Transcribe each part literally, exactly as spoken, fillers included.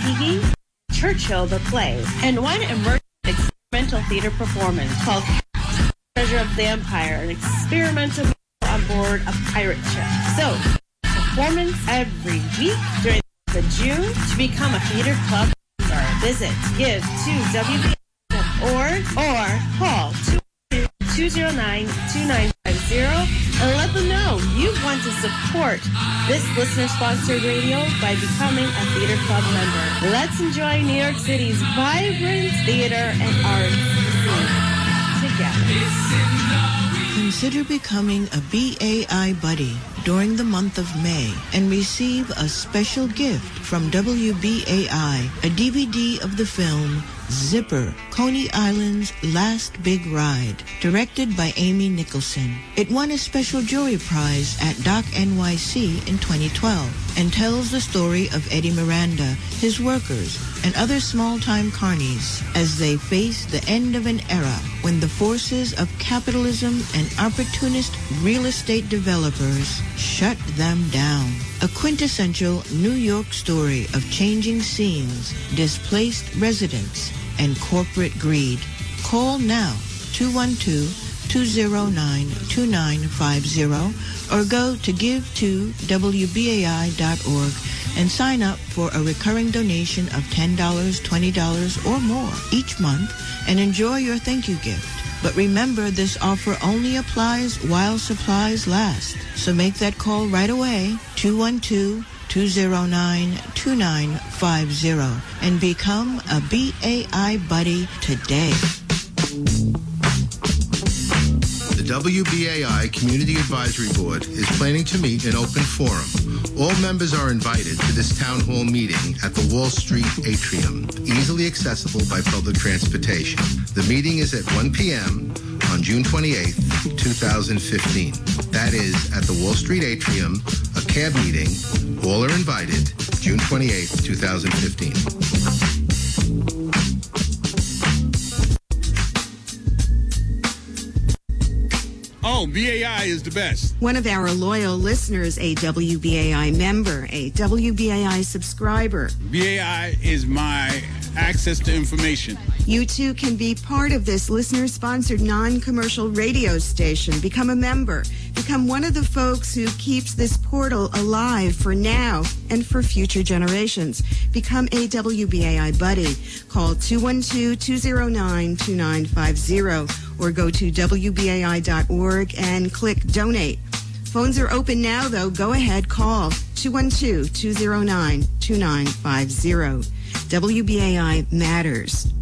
Tuskegee, Churchill the Play, and one emerging experimental theater performance called Treasure of the Empire, an experimental on board a pirate ship. So, performance every week during the June. To become a theater club member, visit give to w b dot org or call two zero nine, two nine five zero and let them know you want to support this listener-sponsored radio by becoming a theater club member. Let's enjoy New York City's vibrant theater and arts scene together. Consider becoming a B A I buddy during the month of May and receive a special gift from W B A I, a D V D of the film Zipper, Coney Island's Last Big Ride, directed by Amy Nicholson. It won a special jury prize at Doc N Y C in twenty twelve and tells the story of Eddie Miranda, his workers, and other small-time carnies as they face the end of an era when the forces of capitalism and opportunist real estate developers shut them down. A quintessential New York story of changing scenes, displaced residents, and corporate greed. Call now, two one two, two zero nine, two nine five zero, or go to give to w b a i dot org and sign up for a recurring donation of ten dollars, twenty dollars, or more each month and enjoy your thank you gift. But remember, this offer only applies while supplies last. So make that call right away, two one two, two zero nine, two nine five zero, and become a B A I buddy today. The W B A I Community Advisory Board is planning to meet in open forum. All members are invited to this town hall meeting at the Wall Street Atrium, easily accessible by public transportation. The meeting is at one p.m. on June twenty-eighth, twenty fifteen. That is at the Wall Street Atrium, a cab meeting. All are invited, June twenty-eighth, twenty fifteen. Oh, B A I is the best. One of our loyal listeners, a W B A I member, a W B A I subscriber. B A I is my access to information. You too can be part of this listener-sponsored non-commercial radio station. Become a member. Become one of the folks who keeps this portal alive for now and for future generations. Become a W B A I buddy. Call two one two, two zero nine, two nine five zero or go to w b a i dot org and click donate. Phones are open now, though. Go ahead, call two one two, two zero nine, two nine five zero. W B A I matters.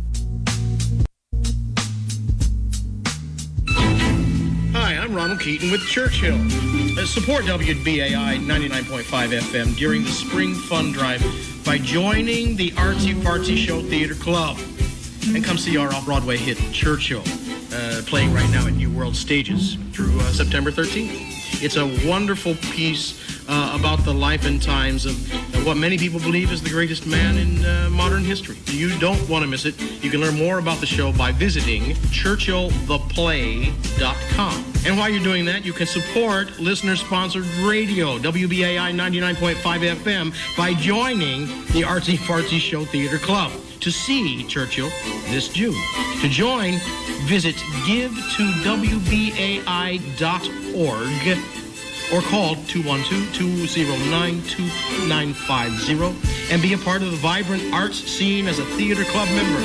Hi, I'm Ronald Keaton with Churchill. Uh, support W B A I ninety-nine point five F M during the Spring Fund Drive by joining the Artsy Fartsy Show Theater Club. And come see our off-Broadway hit, Churchill, uh, playing right now at New World Stages through uh, September thirteenth. It's a wonderful piece uh, about the life and times of uh, what many people believe is the greatest man in uh, modern history. You don't want to miss it. You can learn more about the show by visiting churchill the play dot com. And while you're doing that, you can support listener-sponsored radio, W B A I ninety-nine point five F M, by joining the Artsy Fartsy Show Theater Club to see Churchill this June. To join, visit give to w b a i dot org or call two one two, two zero nine, two nine five zero and be a part of the vibrant arts scene as a theater club member.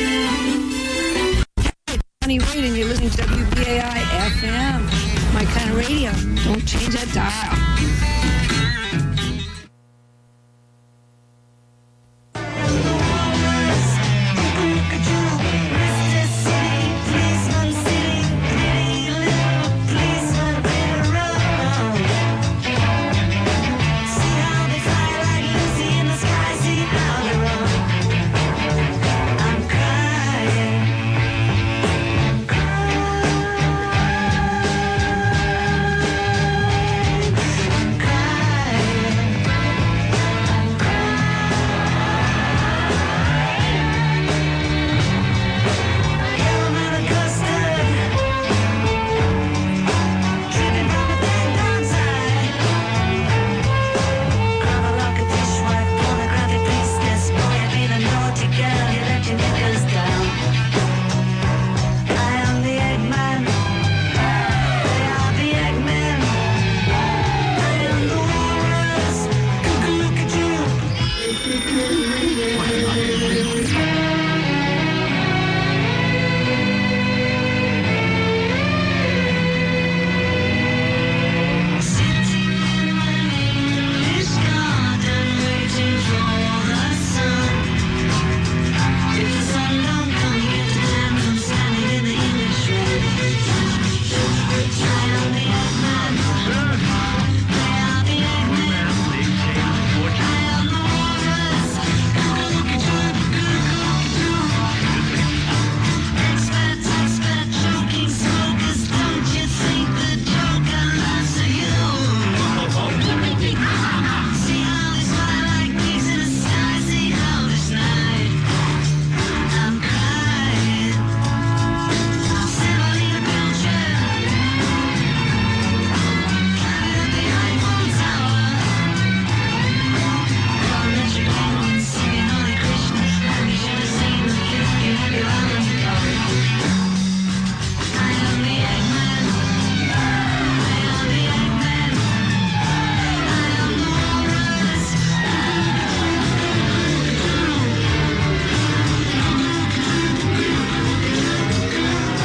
Bonnie Reed, and you're listening to W B A I F M, my kind of radio. Don't change that dial. Cry.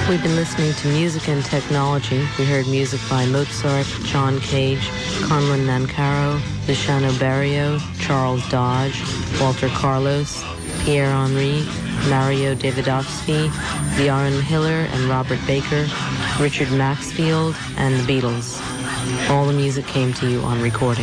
We've been listening to Music and Technology. We heard music by Mozart, John Cage, Conlon Nancaro, Luciano Barrio, Charles Dodge, Walter Carlos, Pierre Henry, Mario Davidovsky, Bjarne Hiller and Robert Baker, Richard Maxfield, and the Beatles. All the music came to you on recording.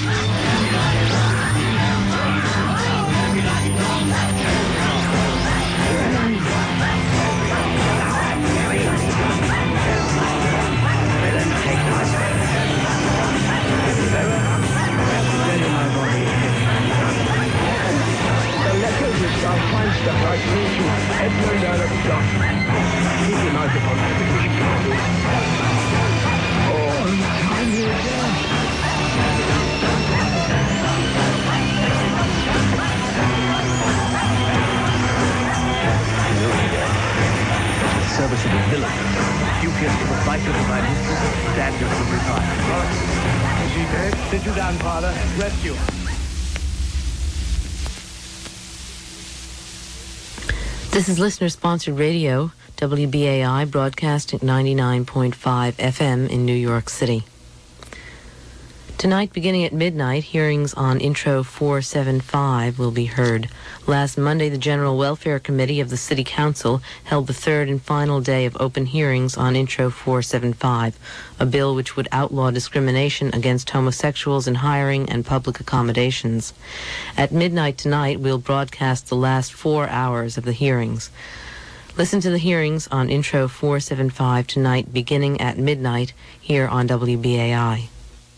Serviceable villain. You get to the fight of the magnificent standard of retirement. Is he dead? Sit you down, Father. Rest you. This is listener-sponsored radio, W B A I, broadcasting ninety-nine point five F M in New York City. Tonight, beginning at midnight, hearings on Intro four seventy-five will be heard. Last Monday, the General Welfare Committee of the City Council held the third and final day of open hearings on Intro four seventy-five, a bill which would outlaw discrimination against homosexuals in hiring and public accommodations. At midnight tonight, we'll broadcast the last four hours of the hearings. Listen to the hearings on Intro four seventy-five tonight, beginning at midnight, here on W B A I.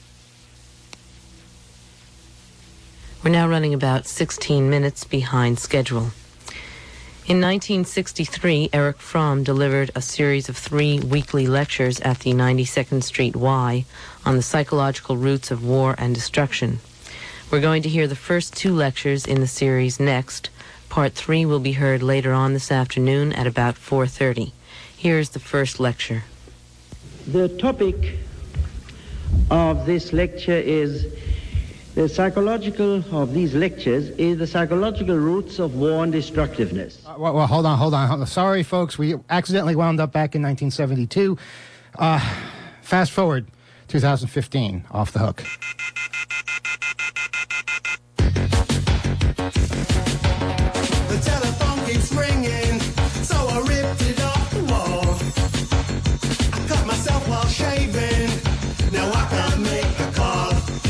We're now running about sixteen minutes behind schedule. In nineteen sixty-three, Erich Fromm delivered a series of three weekly lectures at the ninety-second Street Y on the psychological roots of war and destruction. We're going to hear the first two lectures in the series next. Part three will be heard later on this afternoon at about four thirty. Here's the first lecture. The topic of this lecture is the psychological of these lectures is the psychological roots of war and destructiveness. Uh, well, well, hold on, hold on. Sorry, folks. We accidentally wound up back in nineteen seventy-two. Uh, fast forward, two thousand fifteen, off the hook. The telephone keeps ringing, so I ripped it off the wall. I cut myself while shaving, now I can't make a call.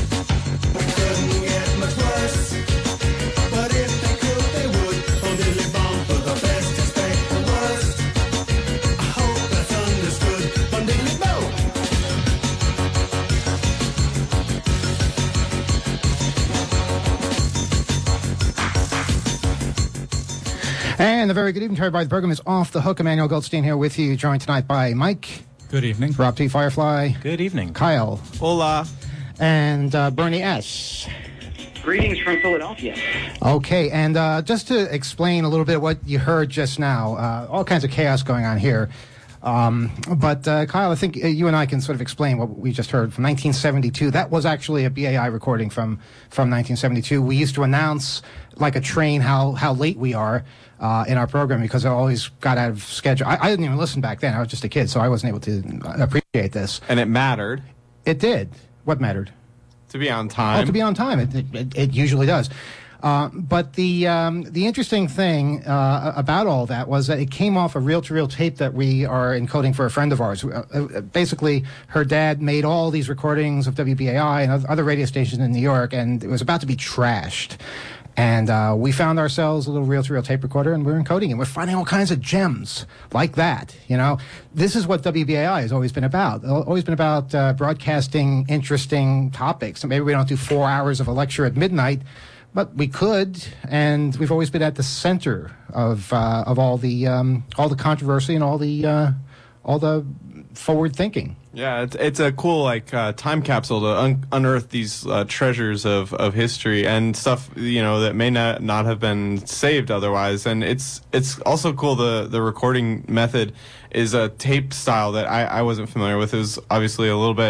And a very good evening to everybody. The program is Off the Hook. Emmanuel Goldstein here with you, joined tonight by Mike. Good evening. Rob T. Firefly. Good evening. Kyle. Hola. And uh, Bernie S. Greetings from Philadelphia. Okay, and uh, just to explain a little bit what you heard just now, uh, all kinds of chaos going on here. Um, but uh, Kyle, I think you and I can sort of explain what we just heard from nineteen seventy-two. That was actually a B A I recording from, from nineteen seventy-two. We used to announce like a train how, how late we are uh, in our program because it always got out of schedule. I, I didn't even listen back then. I was just a kid, so I wasn't able to appreciate this. And it mattered. It did. What mattered? To be on time. Oh, to be on time. It, it, it usually does. Uh, but the um, the interesting thing uh, about all that was that it came off a reel-to-reel tape that we are encoding for a friend of ours. Uh, basically, her dad made all these recordings of W B A I and other radio stations in New York, and it was about to be trashed. And uh, we found ourselves a little reel-to-reel tape recorder, and we're encoding it. We're finding all kinds of gems like that, you know. This is what W B A I has always been about. Always been about uh, broadcasting interesting topics. So maybe we don't do four hours of a lecture at midnight, but we could, and we've always been at the center of uh, of all the um, all the controversy and all the uh, all the forward thinking. Yeah, it's it's a cool like uh, time capsule to un- unearth these uh, treasures of, of history and stuff, you know, that may not not have been saved otherwise. And it's it's also cool. The the recording method is a tape style that I, I wasn't familiar with. It was obviously a little bit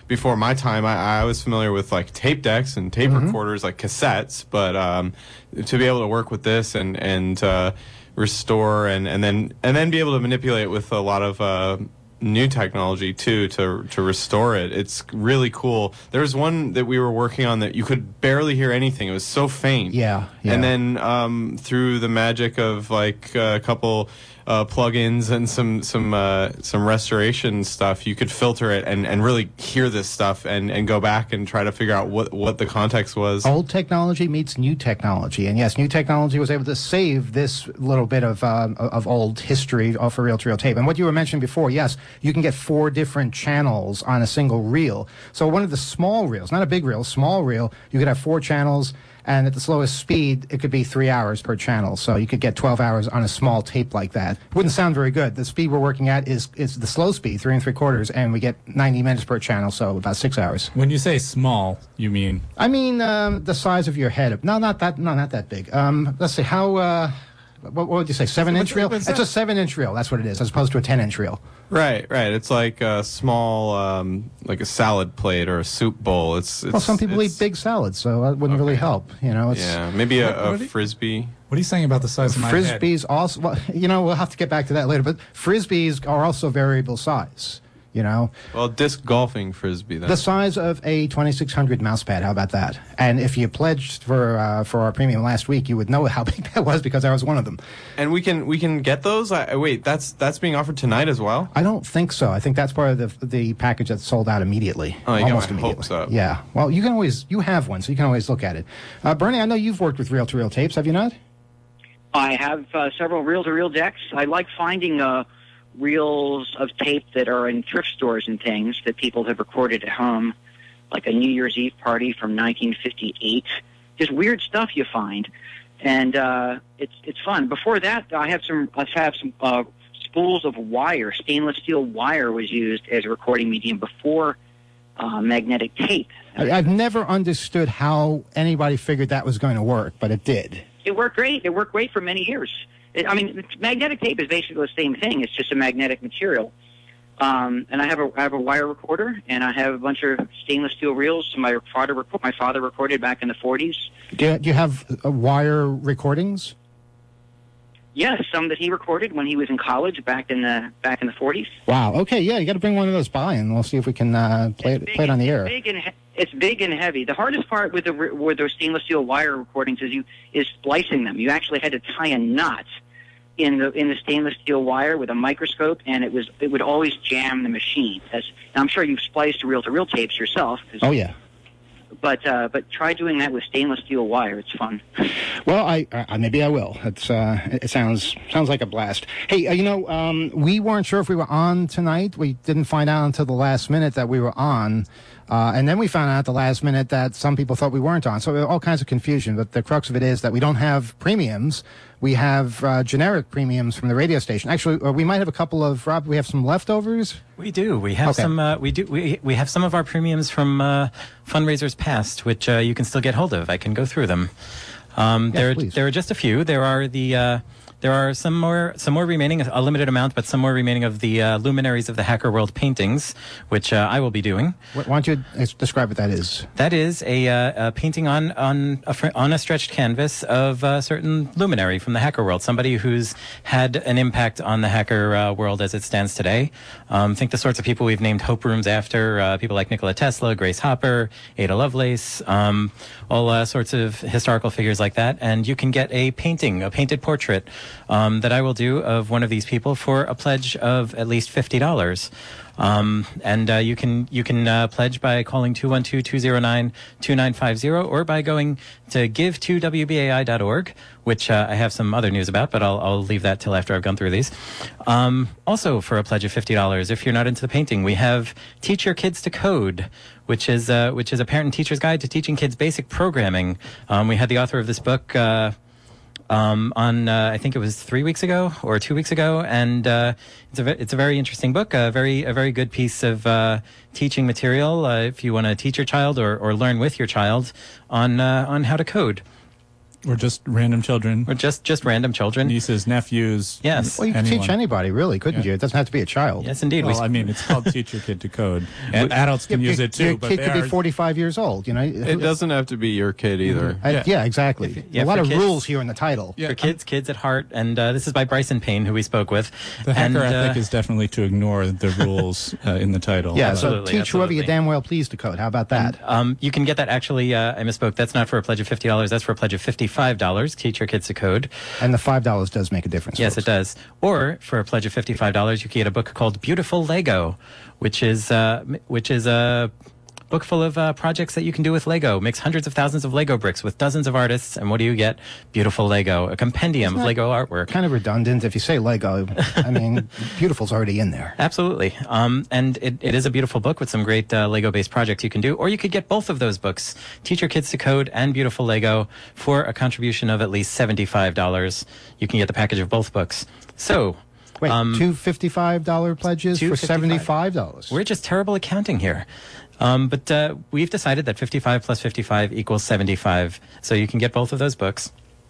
before my time, I, I was familiar with like tape decks and tape Mm-hmm. recorders, like cassettes. But um, to be able to work with this and and uh, restore and, and then and then be able to manipulate with a lot of uh, new technology too to to restore it, it's really cool. There was one that we were working on that you could barely hear anything. It was so faint. Yeah, yeah. And then um, through the magic of like a couple uh, plugins and some some uh, some restoration stuff, you could filter it and, and really hear this stuff and, and go back and try to figure out what, what the context was. Old technology meets new technology, and yes, new technology was able to save this little bit of um, of old history off a reel-to-reel tape. And what you were mentioning before, yes, you can get four different channels on a single reel. So one of the small reels, not a big reel, small reel, you could have four channels. And at the slowest speed, it could be three hours per channel. So you could get twelve hours on a small tape like that. It wouldn't sound very good. The speed we're working at is, is the slow speed, three and three quarters, and we get ninety minutes per channel, so about six hours. When you say small, you mean? I mean um, the size of your head. No, not that. No, not that big. Um, let's see. How? Uh, what, what would you say? Seven inch reel? It's a seven inch reel. That's what it is, as opposed to a ten inch reel. Right, right. It's like a small, um, like a salad plate or a soup bowl. It's, it's well, some people eat big salads, so that wouldn't okay. really help. You know, it's, yeah, maybe a, what, what a are you, frisbee. What are you saying about the size of my Frisbees head? Frisbees also, well, you know, we'll have to get back to that later. But frisbees are also variable size. You know, well, disc golfing frisbee. Then. The size of a twenty-six hundred mouse pad. How about that? And if you pledged for uh, for our premium last week, you would know how big that was because I was one of them. And we can we can get those. I, wait, that's that's being offered tonight as well. I don't think so. I think that's part of the the package that's sold out immediately. Oh, you almost got my immediately. hopes up. Yeah. Well, you can always you have one, so you can always look at it. Uh, Bernie, I know you've worked with reel-to-reel tapes. Have you not? I have uh, several reel-to-reel decks. I like finding uh, reels of tape that are in thrift stores and things that people have recorded at home, like a New Year's Eve party from nineteen fifty-eight. Just weird stuff you find, and uh, it's it's fun. Before that, I have some I have some uh, spools of wire. Stainless steel wire was used as a recording medium before uh, magnetic tape. I, I've never understood how anybody figured that was going to work, but it did. It worked great. It worked great for many years. It, I mean, magnetic tape is basically the same thing. It's just a magnetic material. Um, and I have a I have a wire recorder, and I have a bunch of stainless steel reels. My father my father recorded back in the forties. Do you, do you have uh, wire recordings? Yes, some that he recorded when he was in college back in the back in the forties. Wow. Okay. Yeah, you got to bring one of those by, and we'll see if we can uh, play it play it on the air. Big and he- it's big and heavy. The hardest part with the with those stainless steel wire recordings is you is splicing them. You actually had to tie a knot in the in the stainless steel wire with a microscope, and it was it would always jam the machine. As now, I'm sure you've spliced reel-to-reel tapes yourself. Oh yeah. But uh, but try doing that with stainless steel wire. It's fun. Well, I, I maybe I will. It's uh, it sounds sounds like a blast. Hey, uh, you know, um, we weren't sure if we were on tonight. We didn't find out until the last minute that we were on. Uh, and then we found out at the last minute that some people thought we weren't on. So there were all kinds of confusion. But the crux of it is that we don't have premiums. We have uh, generic premiums from the radio station. Actually, uh, we might have a couple of, Rob, we have some leftovers? We do. We have okay. some, uh, we do, we, we have some of our premiums from uh, fundraisers past, which uh, you can still get hold of. I can go through them. Um, yeah, there, please. there are just a few. There are the... Uh, There are some more, some more remaining, a limited amount, but some more remaining of the uh, Luminaries of the Hacker World paintings, which uh, I will be doing. Why don't you describe what that is? That is a, uh, a painting on on a, fr- on a stretched canvas of a certain luminary from the hacker world, somebody who's had an impact on the hacker uh, world as it stands today. Um, think the sorts of people we've named Hope Rooms after, uh, people like Nikola Tesla, Grace Hopper, Ada Lovelace, um, all uh, sorts of historical figures like that. And you can get a painting, a painted portrait, Um, that I will do of one of these people for a pledge of at least fifty dollars. Um, and uh, you can you can uh, pledge by calling two one two, two zero nine, two nine five zero or by going to give to W B A I dot org, which uh, I have some other news about, but I'll, I'll leave that till after I've gone through these. Um, also, for a pledge of fifty dollars, if you're not into the painting, we have Teach Your Kids to Code, which is uh, which is a parent and teacher's guide to teaching kids basic programming. Um, we had the author of this book Uh, Um, on, uh, I think it was three weeks ago or two weeks ago. And, uh, it's a, it's a very interesting book, a very, a very good piece of, uh, teaching material, uh, if you want to teach your child or, or learn with your child on, uh, on how to code. Or just random children. Or just, just random children. Nieces, nephews. Yes. Well, you could anyone. teach anybody, really, couldn't Yeah. you? It doesn't have to be a child. Yes, indeed. Well, We- I mean, it's called Teach Your Kid to Code. And adults can Your- use it too, Your but kid they could are... be forty-five years old, you know? It doesn't have to be your kid either. Uh, yeah. exactly. Yeah, a lot for of kids- rules here in the title. For kids, kids at heart. And uh, this is by Bryson Payne, who we spoke with. The hacker and, uh, ethic is definitely to ignore the rules uh, in the title. Yeah, Absolutely, so teach whoever you absolutely. damn well please to code. How about that? Um, you can get that actually, uh, I misspoke, that's not for a pledge of fifty dollars, that's for a pledge of fifty-five dollars. Teach your kids to code. And the five dollars does make a difference. Yes, folks. it does. Or for a pledge of fifty-five dollars, you can get a book called Beautiful Lego, which is uh, m- which is a book full of uh, projects that you can do with Lego. Makes hundreds of thousands of Lego bricks with dozens of artists. And what do you get? Beautiful Lego, a compendium Isn't of that Lego artwork. Kind of redundant if you say Lego. I mean, beautiful's already in there. Absolutely. Um, and it, it is a beautiful book with some great uh, Lego-based projects you can do. Or you could get both of those books, Teach Your Kids to Code and Beautiful Lego, for a contribution of at least seventy-five dollars. You can get the package of both books. So... Wait, um, two fifty-five dollars pledges two for fifty-five. seventy-five dollars. We're just terrible at counting here. Um, but uh, we've decided that fifty-five plus fifty-five equals seventy-five. So you can get both of those books.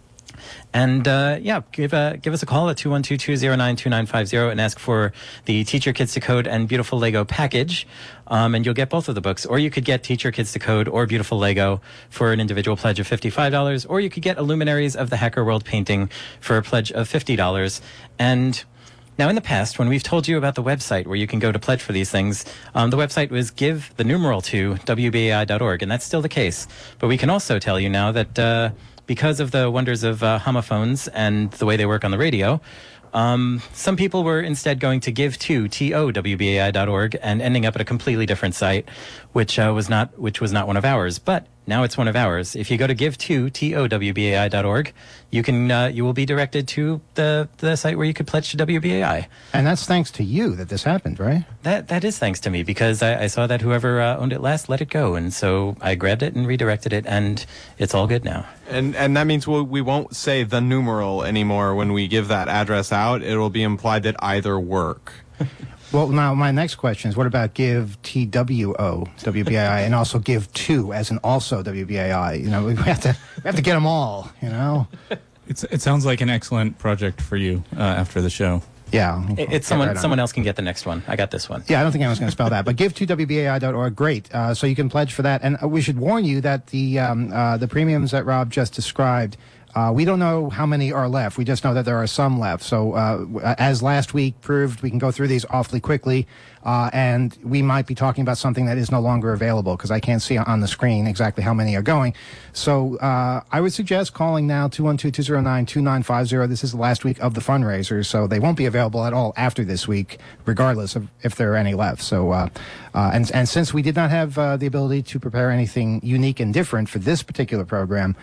And uh, yeah, give, uh, give us a call at two one two, two zero nine, two nine five zero and ask for the Teach Your Kids to Code and Beautiful Lego package. Um, and you'll get both of the books. Or you could get Teach Your Kids to Code or Beautiful Lego for an individual pledge of fifty-five dollars. Or you could get Illuminaries of the Hacker World painting for a pledge of fifty dollars. And... Now, in the past, when we've told you about the website where you can go to pledge for these things, um, the website was give the numeral to W B A I dot org, and that's still the case. But we can also tell you now that uh, because of the wonders of uh, homophones and the way they work on the radio, um, some people were instead going to give to T O W B A I dot org and ending up at a completely different site, which uh, was not which was not one of ours. But now it's one of ours. If you go to give to T O W B A I dot org, you can uh, you will be directed to the the site where you could pledge to W B A I. And that's thanks to you that this happened, right? That that is thanks to me, because I, I saw that whoever uh, owned it last let it go, and so I grabbed it and redirected it, and it's all good now. And and that means we'll, we won't say the numeral anymore when we give that address out. It will be implied that either work. Well, now my next question is, what about give T W O W B A I and also give to as in also W B A I? You know, we have to we have to get them all. You know, It's, it sounds like an excellent project for you uh, after the show. yeah. It, Get it's someone right on someone it. else can get the next one. I got this one. Yeah, I don't think anyone's going to spell that, but give to W B A I dot org. Great. Uh, so you can pledge for that. And uh, we should warn you that the um, uh, the premiums that Rob just described, uh, we don't know how many are left. We just know that there are some left. So uh, w- as last week proved, we can go through these awfully quickly. Uh, and we might be talking about something that is no longer available because I can't see on the screen exactly how many are going. So uh, I would suggest calling now, two one two, two zero nine, two nine five zero. This is the last week of the fundraisers, so they won't be available at all after this week, regardless of if there are any left. So, uh, uh, and, and since we did not have uh, the ability to prepare anything unique and different for this particular program,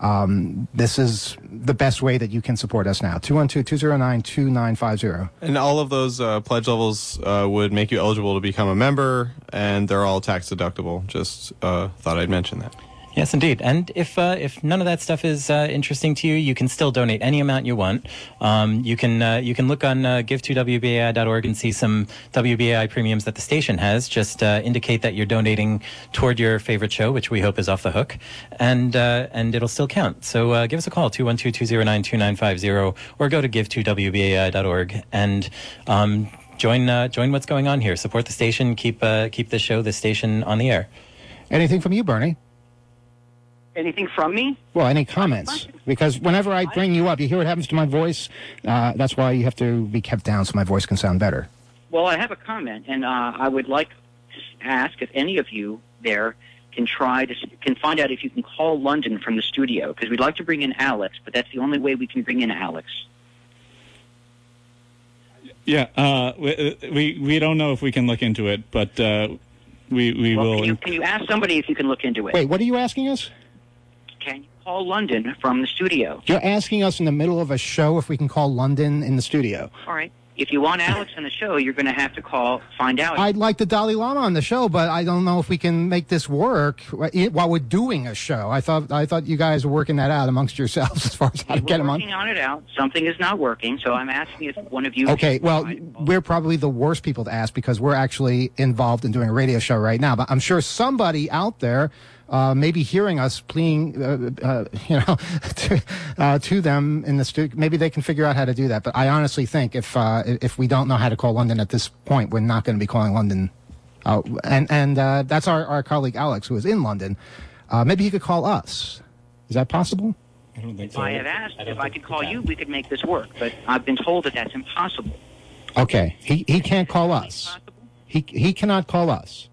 um, this is the best way that you can support us now. two one two, two zero nine, two nine five zero. And all of those uh, pledge levels uh, would make you eligible to become a member, and they're all tax deductible. Just uh, thought I'd mention that. Yes, indeed. And if uh, if none of that stuff is uh, interesting to you, you can still donate any amount you want. Um, you can uh, you can look on uh, give to W B A I dot org and see some W B A I premiums that the station has. Just uh, indicate that you're donating toward your favorite show, which we hope is Off the Hook, and uh, and it'll still count. So uh, give us a call, two one two, two zero nine, two nine five zero, or go to give to W B A I dot org and um, join uh, join what's going on here. Support the station. Keep uh, keep the show, the station, on the air. Anything from you, Bernie? Anything from me? Well, any comments? Because whenever I bring you up, you hear what happens to my voice. Uh, that's why you have to be kept down so my voice can sound better. Well, I have a comment, and uh, I would like to ask if any of you there can try to can find out if you can call London from the studio, because we'd like to bring in Alex, but that's the only way we can bring in Alex. Yeah, uh, we, we we don't know if we can look into it, but uh, we we Well, will. can you, can you ask somebody if you can look into it? Wait, what are you asking us? Can you call London from the studio? You're asking us in the middle of a show if we can call London in the studio. All right. If you want Alex on the show, you're going to have to call, find out. I'd like the Dalai Lama on the show, but I don't know if we can make this work while we're doing a show. I thought I thought you guys were working that out amongst yourselves as far as how to We're get him on. working on it out. Something is not working, so I'm asking if one of you... Okay, well, we're probably the worst people to ask because we're actually involved in doing a radio show right now. But I'm sure somebody out there uh, maybe hearing us pleading, uh, uh, you know, to, uh, to them in the studio. Maybe they can figure out how to do that. But I honestly think if uh, if we don't know how to call London at this point, we're not going to be calling London. Uh, and and uh, that's our, our colleague Alex, who is in London. Uh, maybe he could call us. Is that possible? I don't think so. I have asked I if I could call you, we could make this work, but I've been told that that's impossible. Okay, he he can't call us. He he cannot call us.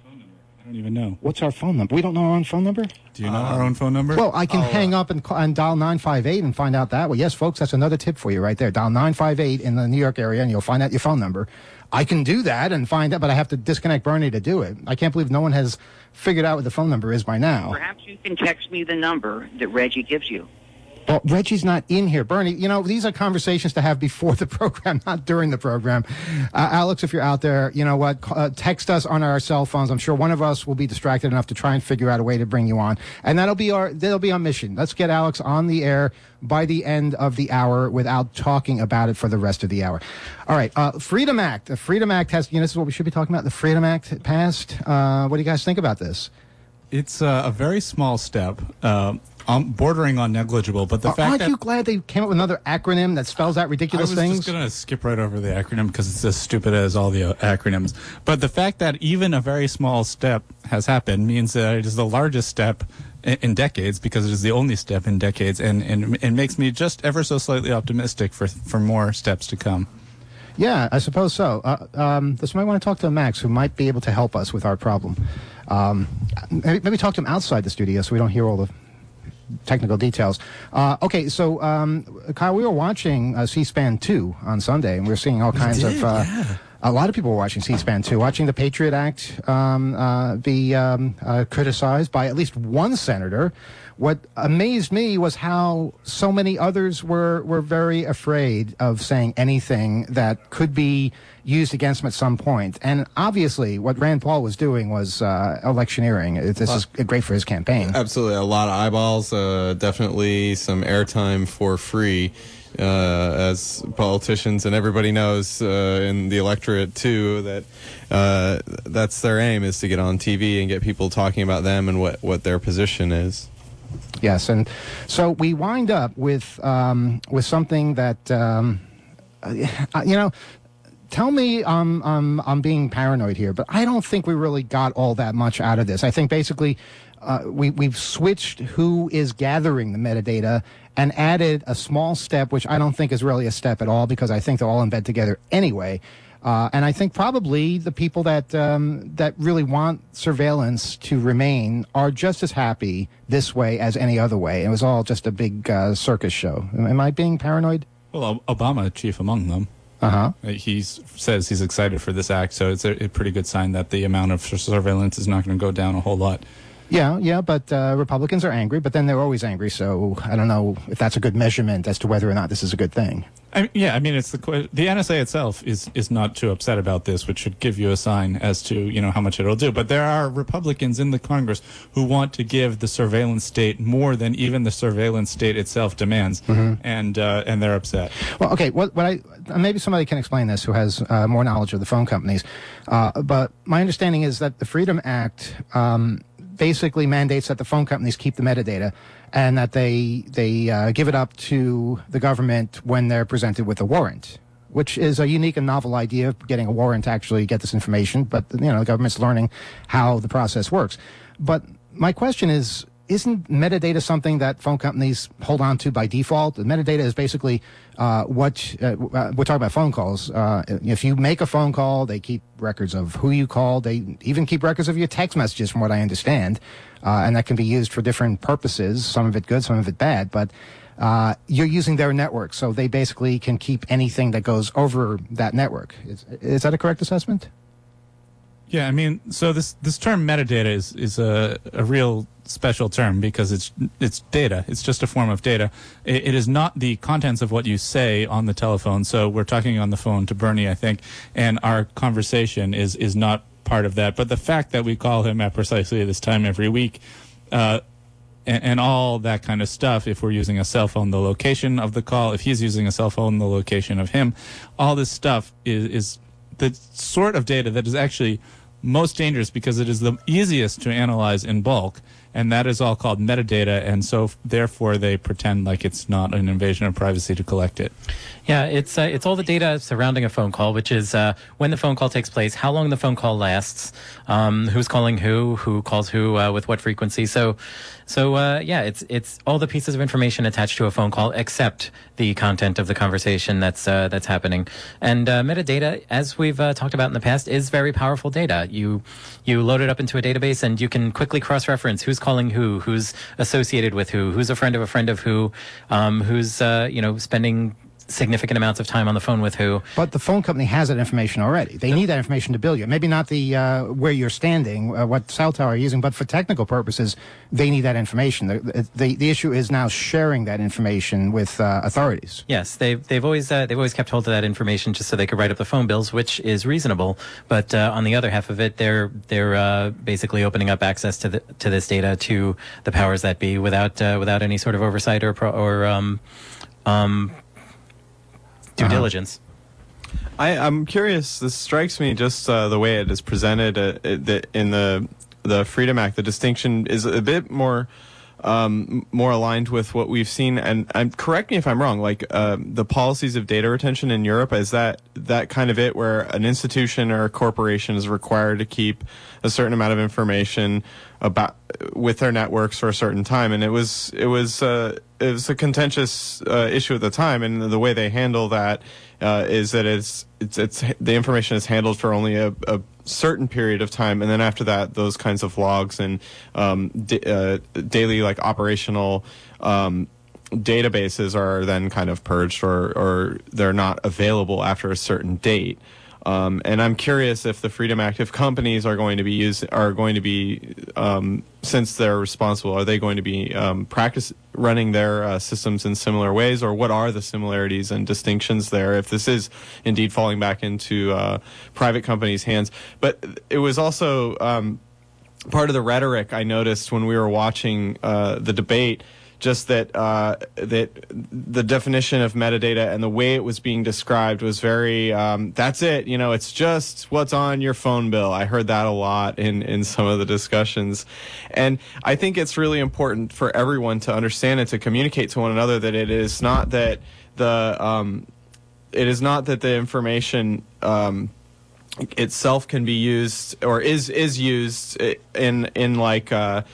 I don't even know. What's our phone number? We don't know our own phone number? Do you know our own phone number? Well, I can Oh, hang uh, up and, call, and dial nine five eight and find out that way. Yes, folks, that's another tip for you right there. Dial nine five eight in the New York area and you'll find out your phone number. I can do that and find out, but I have to disconnect Bernie to do it. I can't believe no one has figured out what the phone number is by now. Perhaps you can text me the number that Reggie gives you. Well, Reggie's not in here. Bernie, you know, these are conversations to have before the program, not during the program. Uh, Alex, if you're out there, you know what, uh, text us on our cell phones. I'm sure one of us will be distracted enough to try and figure out a way to bring you on. And that'll be our, that'll be our mission. Let's get Alex on the air by the end of the hour without talking about it for the rest of the hour. All right, uh, Freedom Act. The Freedom Act has, you know, this is what we should be talking about. The Freedom Act passed. Uh, what do you guys think about this? It's uh, a very small step, uh, um, bordering on negligible. But the Are, fact aren't that you glad they came up with another acronym that spells out ridiculous I was things? just going to skip right over the acronym because it's as stupid as all the uh, acronyms. But the fact that even a very small step has happened means that it is the largest step in, in decades, because it is the only step in decades, and, and it makes me just ever so slightly optimistic for for more steps to come. Yeah, I suppose so. Uh, um, does somebody want to talk to Max, who might be able to help us with our problem? Um, maybe, maybe talk to him outside the studio so we don't hear all the technical details. Uh, okay, so um, Kyle, we were watching uh, C-SPAN two on Sunday, and we were seeing all kinds did, of. Uh, yeah. A lot of people were watching C-SPAN two, watching the Patriot Act um, uh, be um, uh, criticized by at least one senator. What amazed me was how so many others were, were very afraid of saying anything that could be used against them at some point. And obviously, what Rand Paul was doing was uh, electioneering. It- This is great for his campaign. Absolutely. A lot of eyeballs, uh, definitely some airtime for free. Uh, as politicians, and everybody knows uh, in the electorate too that uh, that's their aim, is to get on T V and get people talking about them and what, what their position is. Yes, and so we wind up with um, with something that um, uh, you know. Tell me um, um, I'm being paranoid here, but I don't think we really got all that much out of this. I think basically uh, we, we've switched who is gathering the metadata and added a small step, which I don't think is really a step at all, because I think they're all in bed together anyway. Uh, and I think probably the people that um, that really want surveillance to remain are just as happy this way as any other way. It was all just a big uh, circus show. Am I being paranoid? Well, Obama chief among them. Uh-huh. He says he's excited for this act, so it's a, a pretty good sign that the amount of surveillance is not going to go down a whole lot. Yeah, yeah, but uh, Republicans are angry, but then they're always angry, so I don't know if that's a good measurement as to whether or not this is a good thing. I, yeah, I mean, it's the que- the N S A itself is is not too upset about this, which should give you a sign as to, you know, how much it'll do. But there are Republicans in the Congress who want to give the surveillance state more than even the surveillance state itself demands, Mhm. and uh, and they're upset. Well, okay, what, what I maybe somebody can explain this who has uh, more knowledge of the phone companies, uh, but my understanding is that the Freedom Act um, basically mandates that the phone companies keep the metadata, and that they they uh, give it up to the government when they're presented with a warrant, which is a unique and novel idea of getting a warrant to actually get this information. But you know, the government's learning how the process works. But my question is, isn't metadata something that phone companies hold on to by default? The metadata is basically uh, what uh, we're talking about phone calls. Uh, if you make a phone call, they keep records of who you called. They even keep records of your text messages, from what I understand, uh, and that can be used for different purposes. Some of it good, some of it bad, but. Uh, you're using their network, so they basically can keep anything that goes over that network. Is, is that a correct assessment? Yeah, I mean, so this this term metadata is is a a real special term because it's it's data. It's just a form of data. It, it is not the contents of what you say on the telephone. So we're talking on the phone to Bernie, I think, and our conversation is is not part of that. But the fact that we call him at precisely this time every week, uh, and, and all that kind of stuff, if we're using a cell phone, the location of the call, if he's using a cell phone, the location of him, all this stuff is, is the sort of data that is actually most dangerous because it is the easiest to analyze in bulk and that is all called metadata, and so f- therefore they pretend like it's not an invasion of privacy to collect it. Yeah, it's uh, it's all the data surrounding a phone call, which is uh, when the phone call takes place, how long the phone call lasts, um, who's calling who, who calls who, uh, with what frequency. So, so uh, yeah, it's it's all the pieces of information attached to a phone call, except the content of the conversation that's uh, that's happening. And uh, metadata, as we've uh, talked about in the past, is very powerful data. You you load it up into a database, and you can quickly cross-reference who's calling who, who's associated with who, who's a friend of a friend of who, um, who's uh, you know spending significant amounts of time on the phone with who. But the phone company has that information already. They need that information to bill you. Maybe not the uh, where you're standing, uh, what cell tower you're using, but for technical purposes, they need that information. The the, the issue is now sharing that information with uh, authorities. Yes, they've they've always uh, they've always kept hold of that information just so they could write up the phone bills, which is reasonable. But uh, on the other half of it, they're they're uh, basically opening up access to the to this data to the powers that be without uh, without any sort of oversight or pro, or um um. due uh-huh. diligence. I, I'm curious. This strikes me just uh, the way it is presented uh, it, in the the Freedom Act. The distinction is a bit more um, more aligned with what we've seen. And I'm correct me if I'm wrong. Like uh, the policies of data retention in Europe, is that that kind of it, where an institution or a corporation is required to keep a certain amount of information about with their networks for a certain time, and it was it was. Uh, It was a contentious uh, issue at the time, and the way they handle that uh, is that it's it's it's the information is handled for only a, a certain period of time, and then after that, those kinds of logs and um, d- uh, daily like operational um, databases are then kind of purged, or or they're not available after a certain date. Um, and I'm curious if the Freedom Act, if companies are going to be use, are going to be, um, since they're responsible, are they going to be um, practice running their uh, systems in similar ways, or what are the similarities and distinctions there? If this is indeed falling back into uh, private companies' hands, but it was also um, part of the rhetoric I noticed when we were watching uh, the debate. Just that uh, that the definition of metadata and the way it was being described was very, um, that's it, you know, it's just what's on your phone bill. I heard that a lot in, in some of the discussions. And I think it's really important for everyone to understand and to communicate to one another that it is not that the, um, it is not that the information um, itself can be used or is, is used in, in like, uh,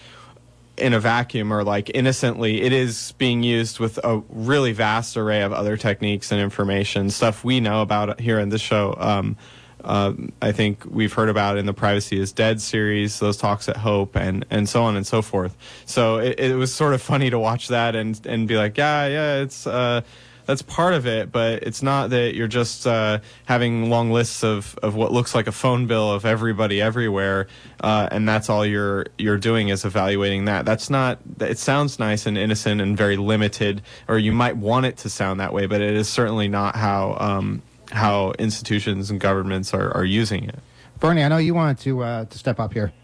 in a vacuum or like innocently. It is being used with a really vast array of other techniques and information, stuff we know about here in this show. Um, uh, I think we've heard about in the Privacy is Dead series, those talks at Hope, and, and so on and so forth. So it, it was sort of funny to watch that and, and be like, yeah, yeah, it's, uh, that's part of it, but it's not that you're just uh, having long lists of, of what looks like a phone bill of everybody everywhere, uh, and that's all you're you're doing is evaluating that. That's not. It sounds nice and innocent and very limited, or you might want it to sound that way, but it is certainly not how um, how institutions and governments are, are using it. Bernie, I know you wanted to uh, to step up here.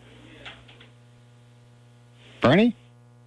Bernie?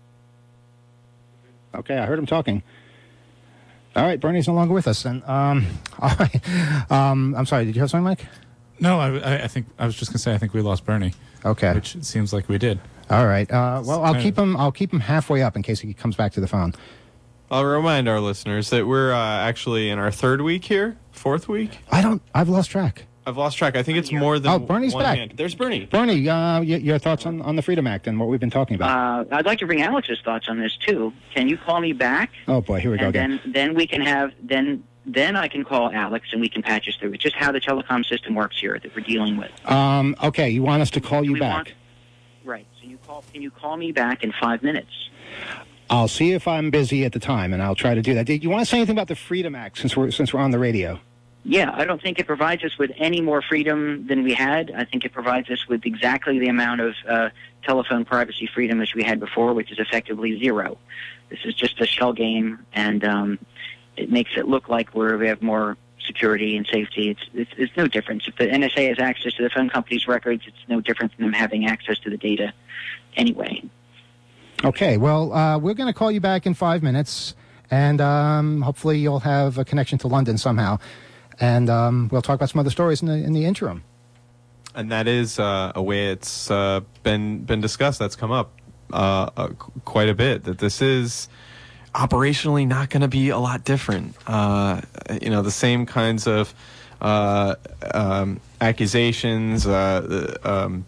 Okay, I heard him talking. All right, Bernie's no longer with us. And um, all right. um, I'm sorry, did you have something, Mike? No, I, I think I was just going to say I think we lost Bernie. Okay. Which it seems like we did. All right. Uh, well, I'll keep him. I'll keep him halfway up in case he comes back to the phone. I'll remind our listeners that we're uh, actually in our third week here, fourth week. I don't. I've lost track. I've lost track. I think it's more than oh, Bernie's one back. hand. There's Bernie. Bernie, uh, y- your thoughts on, on the Freedom Act and what we've been talking about? Uh, I'd like to bring Alex's thoughts on this too. Can you call me back? Oh boy, here we go and again. then then we can have then then I can call Alex and we can patch us through. It's just how the telecom system works here that we're dealing with. Um, okay, you want us to call you we back? Want, right. So you call. Can you call me back in five minutes? I'll see if I'm busy at the time, and I'll try to do that. Did you want to say anything about the Freedom Act since we're since we're on the radio? Yeah, I don't think it provides us with any more freedom than we had. I think it provides us with exactly the amount of uh, telephone privacy freedom as we had before, which is effectively zero. This is just a shell game, and um, it makes it look like we're, we have more security and safety. It's, it's, it's no difference. If the N S A has access to the phone company's records, it's no different than them having access to the data anyway. Okay, well, uh, we're going to call you back in five minutes, and um, hopefully you'll have a connection to London somehow. And um, we'll talk about some other stories in the in the interim. And that is uh, a way it's uh, been been discussed. That's come up. uh, uh, quite a bit. That this is operationally not going to be a lot different. Uh, you know, the same kinds of uh, um, accusations, uh, um,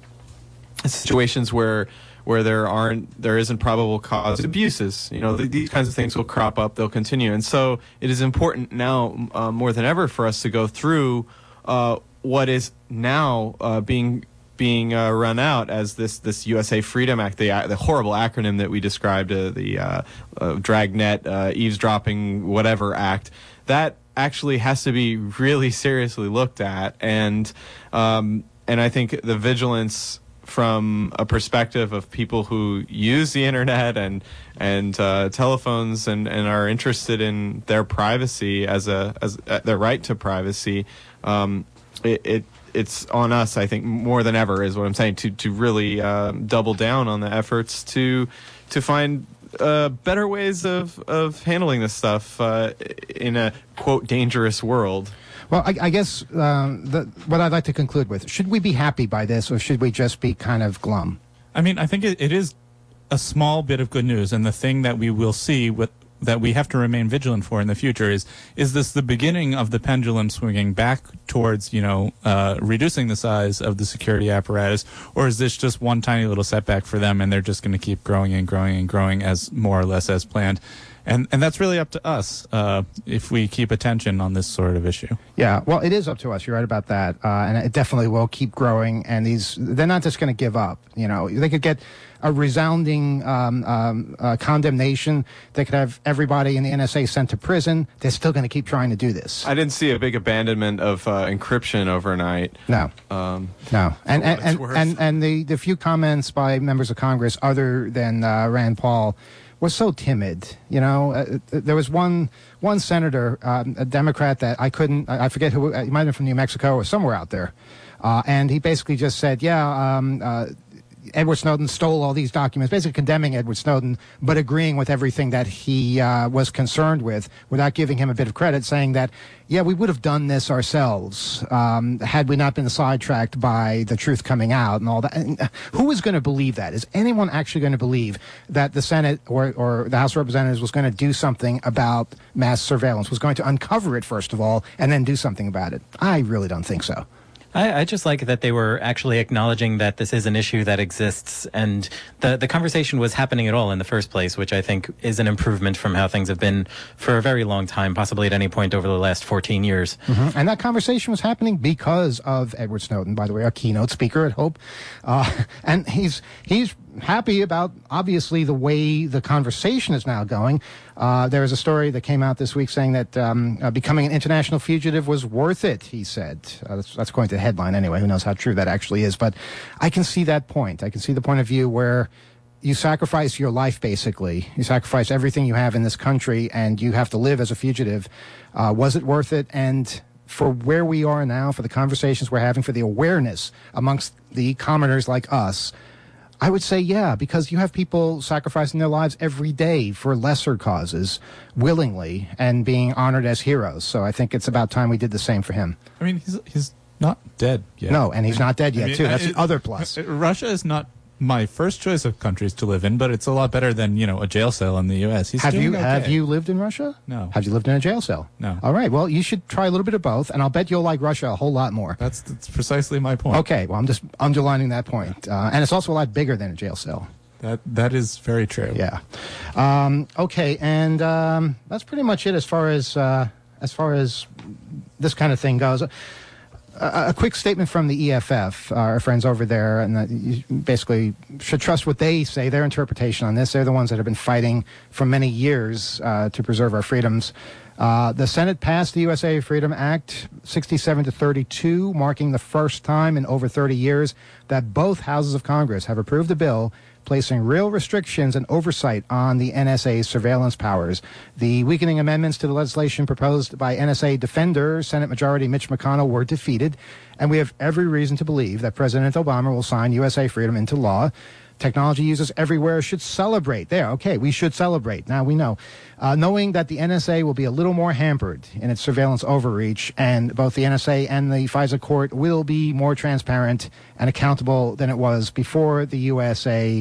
situations where where there aren't, there isn't probable cause abuses. You know, th- these kinds of things will crop up. They'll continue, and so it is important now uh, more than ever for us to go through uh, what is now uh, being. being uh, run out as this this U S A Freedom Act, the uh, the horrible acronym that we described, uh, the uh, uh, Dragnet, uh, eavesdropping, whatever act, that actually has to be really seriously looked at, and um, and I think the vigilance from a perspective of people who use the internet and and uh, telephones and, and are interested in their privacy as a as uh, their right to privacy, um, it. it it's on us, I think, more than ever, is what I'm saying, to to really uh, double down on the efforts to to find uh, better ways of, of handling this stuff uh, in a, quote, dangerous world. Well, I, I guess um, the, what I'd like to conclude with, should we be happy by this, or should we just be kind of glum? I mean, I think it, it is a small bit of good news, and the thing that we will see with that we have to remain vigilant for in the future is, is this the beginning of the pendulum swinging back towards, you know, uh, reducing the size of the security apparatus, or is this just one tiny little setback for them and they're just going to keep growing and growing and growing as more or less as planned? And and that's really up to us uh, if we keep attention on this sort of issue. Yeah, well, it is up to us. You're right about that, uh, and it definitely will keep growing. And these, they're not just going to give up. You know, they could get a resounding um, um, uh, condemnation. They could have everybody in the N S A sent to prison. They're still going to keep trying to do this. I didn't see a big abandonment of uh, encryption overnight. No, um, no, and and and, worth. and and the the few comments by members of Congress other than uh, Rand Paul was so timid. You know, uh, there was one one senator, um, a Democrat, that I couldn't, I forget who, he might have been from New Mexico or somewhere out there, uh, and he basically just said, yeah, um, uh, Edward Snowden stole all these documents, basically condemning Edward Snowden, but agreeing with everything that he uh, was concerned with, without giving him a bit of credit, saying that, yeah, we would have done this ourselves um, had we not been sidetracked by the truth coming out and all that. And, uh, who is going to believe that? Is anyone actually going to believe that the Senate or, or the House of Representatives was going to do something about mass surveillance, was going to uncover it, first of all, and then do something about it? I really don't think so. I, I just like that they were actually acknowledging that this is an issue that exists, and the the conversation was happening at all in the first place, which I think is an improvement from how things have been for a very long time, possibly at any point over the last fourteen years. Mm-hmm. And that conversation was happening because of Edward Snowden, by the way, our keynote speaker at Hope. Uh, and he's he's happy about, obviously, the way the conversation is now going. Uh, there was a story that came out this week saying that um, uh, becoming an international fugitive was worth it, he said. Uh, that's, that's according to the headline anyway. Who knows how true that actually is. But I can see that point. I can see the point of view where you sacrifice your life, basically. You sacrifice everything you have in this country, and you have to live as a fugitive. Uh, was it worth it? And for where we are now, for the conversations we're having, for the awareness amongst the commoners like us, I would say, yeah, because you have people sacrificing their lives every day for lesser causes, willingly, and being honored as heroes. So I think it's about time we did the same for him. I mean, he's he's not dead yet. No, and he's not dead yet, I mean, too. That's it, the other plus. Russia is not my first choice of countries to live in, but it's a lot better than, you know, a jail cell in the U S. He's have doing you okay. have you lived in Russia? No. Have you lived in a jail cell? No. All right. Well, you should try a little bit of both, and I'll bet you'll like Russia a whole lot more. That's, that's precisely my point. Okay. Well, I'm just underlining that point. Uh, and it's also a lot bigger than a jail cell. That that is very true. Yeah. Um, okay, and um, that's pretty much it as far as uh, as far as this kind of thing goes. A, a quick statement from the E F F, our friends over there, and that you basically should trust what they say, their interpretation on this. They're the ones that have been fighting for many years uh, to preserve our freedoms. Uh, the Senate passed the U S A Freedom Act sixty-seven to thirty-two, marking the first time in over thirty years that both houses of Congress have approved a bill placing real restrictions and oversight on the N S A's surveillance powers. The weakening amendments to the legislation proposed by N S A defender Senate Majority Mitch McConnell were defeated, and we have every reason to believe that President Obama will sign U S A Freedom into law. Technology users everywhere should celebrate. There, okay, we should celebrate. Now we know. Uh, knowing that the N S A will be a little more hampered in its surveillance overreach, and both the N S A and the FISA court will be more transparent and accountable than it was before the U S A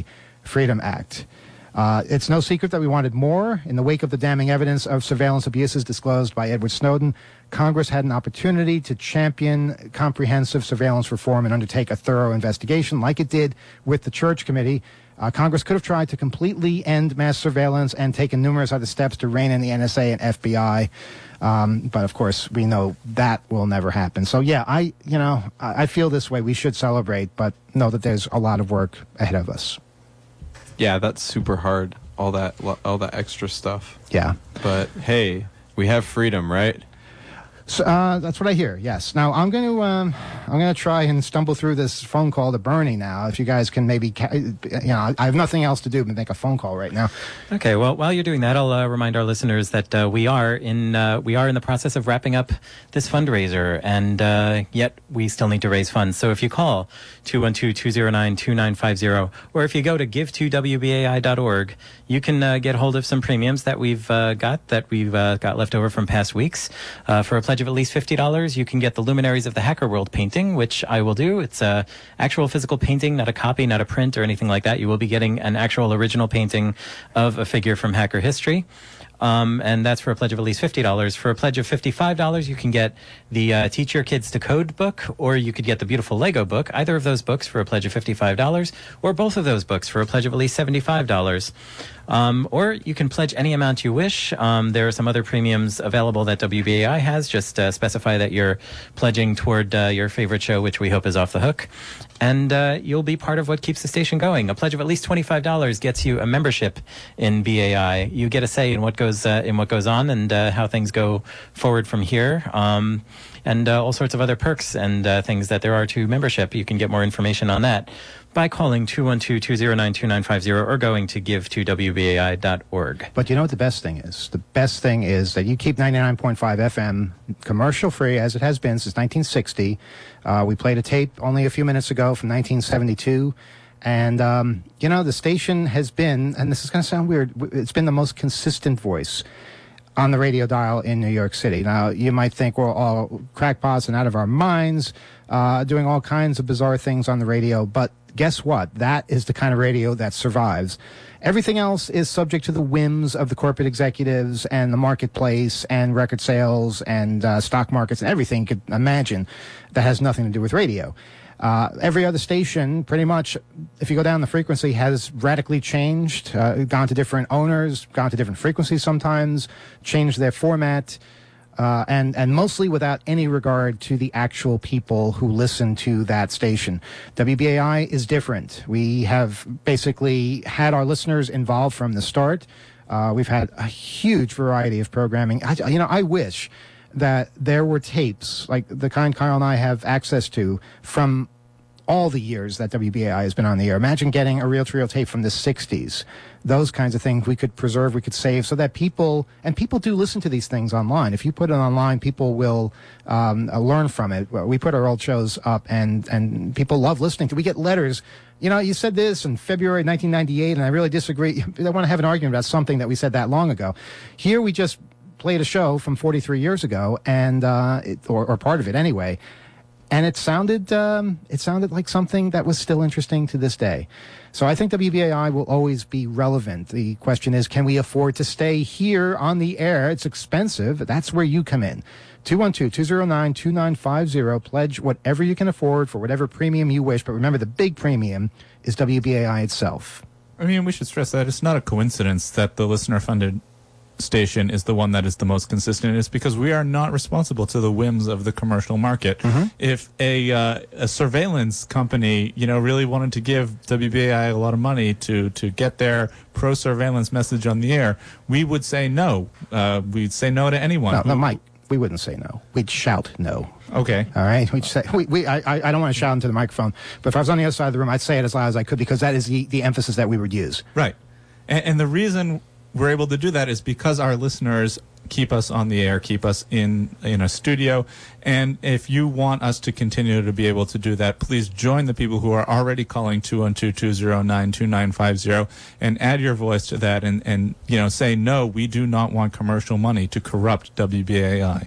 Freedom Act. Uh, it's no secret that we wanted more. In the wake of the damning evidence of surveillance abuses disclosed by Edward Snowden, Congress had an opportunity to champion comprehensive surveillance reform and undertake a thorough investigation like it did with the Church Committee. Uh, Congress could have tried to completely end mass surveillance and taken numerous other steps to rein in the N S A and F B I. Um, but of course, we know that will never happen. So yeah, I, you know, I, I feel this way. We should celebrate, but know that there's a lot of work ahead of us. Yeah, that's super hard. All that, all that extra stuff. Yeah. But hey, we have freedom, right? So, uh, that's what I hear. Yes. Now I'm going to um, I'm going to try and stumble through this phone call to Bernie now. If you guys can maybe, ca- you know, I have nothing else to do but make a phone call right now. Okay. Well, while you're doing that, I'll uh, remind our listeners that uh, we are in uh, we are in the process of wrapping up this fundraiser, and uh, yet we still need to raise funds. So if you call two one two, two zero nine, two nine five zero, or if you go to give to W B A I dot org, you can uh, get hold of some premiums that we've uh, got that we've uh, got left over from past weeks. Uh, for a pledge of at least fifty dollars, you can get the Luminaries of the Hacker World painting, which I will do. It's a actual physical painting, not a copy, not a print or anything like that. You will be getting an actual original painting of a figure from hacker history. Um, and that's for a pledge of at least fifty dollars. For a pledge of fifty-five dollars, you can get the uh, Teach Your Kids to Code book, or you could get the beautiful Lego book, either of those books for a pledge of fifty-five dollars, or both of those books for a pledge of at least seventy-five dollars. Um, or you can pledge any amount you wish. Um, there are some other premiums available that W B A I has. Just uh, specify that you're pledging toward uh, your favorite show, which we hope is Off the Hook. And uh, you'll be part of what keeps the station going. A pledge of at least twenty-five dollars gets you a membership in B A I. You get a say in what goes uh, in what goes on and uh, how things go forward from here. Um, and uh, all sorts of other perks and uh, things that there are to membership. You can get more information on that by calling two one two, two zero nine, two nine five zero or going to give to W B A I dot org. But you know what the best thing is? The best thing is that you keep ninety-nine point five F M commercial free, as it has been since nineteen sixty. Uh, we played a tape only a few minutes ago from nineteen seventy-two. And, um, you know, the station has been, and this is going to sound weird, it's been the most consistent voice on the radio dial in New York City. Now, you might think we're all crackpots and out of our minds, uh, doing all kinds of bizarre things on the radio, but guess what? That is the kind of radio that survives. Everything else is subject to the whims of the corporate executives and the marketplace and record sales and uh, stock markets and everything you could imagine that has nothing to do with radio. Uh, every other station, pretty much, if you go down the frequency, has radically changed, uh, gone to different owners, gone to different frequencies sometimes, changed their format, uh, and, and mostly without any regard to the actual people who listen to that station. W B A I is different. We have basically had our listeners involved from the start. Uh, we've had a huge variety of programming. I, you know, I wish that there were tapes like the kind Kyle and I have access to from all the years that W B A I has been on the air. Imagine getting a reel-to-reel tape from the sixties. Those kinds of things we could preserve, we could save, so that people, and people do listen to these things online. If you put it online, people will um, uh, learn from it. We put our old shows up, and, and people love listening to. We get letters. You know, you said this in February nineteen ninety-eight, and I really disagree. I want to have an argument about something that we said that long ago. Here we just played a show from forty-three years ago, and uh, it, or, or part of it anyway, and it sounded um, it sounded like something that was still interesting to this day. So I think W B A I will always be relevant. The question is, can we afford to stay here on the air? It's expensive. That's where you come in. two one two, two zero nine, two nine five zero. Pledge whatever you can afford for whatever premium you wish. But remember, the big premium is W B A I itself. I mean, we should stress that it's not a coincidence that the listener-funded station is the one that is the most consistent. It's because we are not responsible to the whims of the commercial market. Mm-hmm. If a uh, a surveillance company, you know, really wanted to give W B A I a lot of money to to get their pro-surveillance message on the air, we would say no. Uh, we'd say no to anyone. No, who, no, Mike, we wouldn't say no. We'd shout no. Okay. All right. We'd say, we, we, I, I don't want to shout into the microphone, but if I was on the other side of the room, I'd say it as loud as I could, because that is the, the emphasis that we would use. Right. And, and the reason we're able to do that is because our listeners keep us on the air, keep us in in a studio. And if you want us to continue to be able to do that, please join the people who are already calling two one two, two zero nine, two nine five zero and add your voice to that, and, and you know, say, no, we do not want commercial money to corrupt W B A I.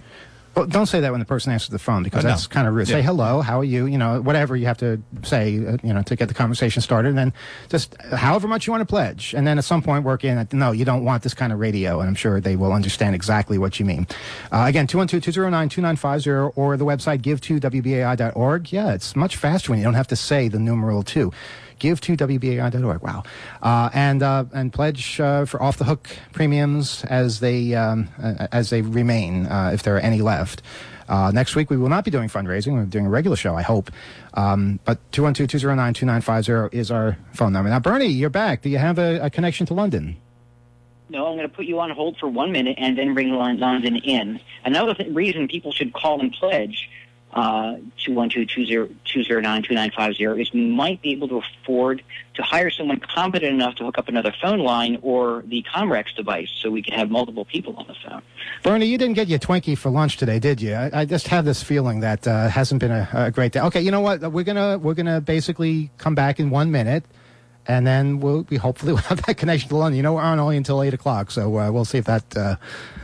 Well, don't say that when the person answers the phone, because Oh, no. that's kind of rude. Yeah. Say hello, how are you? You know, whatever you have to say, uh, you know, to get the conversation started, and then just uh, however much you want to pledge, and then at some point work in that, no, you don't want this kind of radio, and I'm sure they will understand exactly what you mean. Uh, again, two one two, two zero nine, two nine five zero, or the website give to W B A I dot org. Yeah, it's much faster when you don't have to say the numeral two. give to W B A I dot org. Wow. Uh, and uh, and pledge uh, for off the hook premiums as they um, uh, as they remain, uh, if there are any left. Uh, next week we will not be doing fundraising. We're doing a regular show, I hope. Um, but two one two, two zero nine, two nine five zero is our phone number. Now, Bernie, you're back. Do you have a, a connection to London? No, I'm going to put you on hold for one minute and then bring London in. Another th- reason people should call and pledge uh, two one two, two zero nine, two nine five zero is we might be able to afford to hire someone competent enough to hook up another phone line or the Comrex device so we can have multiple people on the phone. Bernie, you didn't get your Twinkie for lunch today, did you? I, I just have this feeling that uh, hasn't been a, a great day. Okay, you know what? We're gonna we're gonna basically come back in one minute, and then we'll we hopefully will have that connection to London. You know, we're on only until eight o'clock, so uh, we'll see if that uh,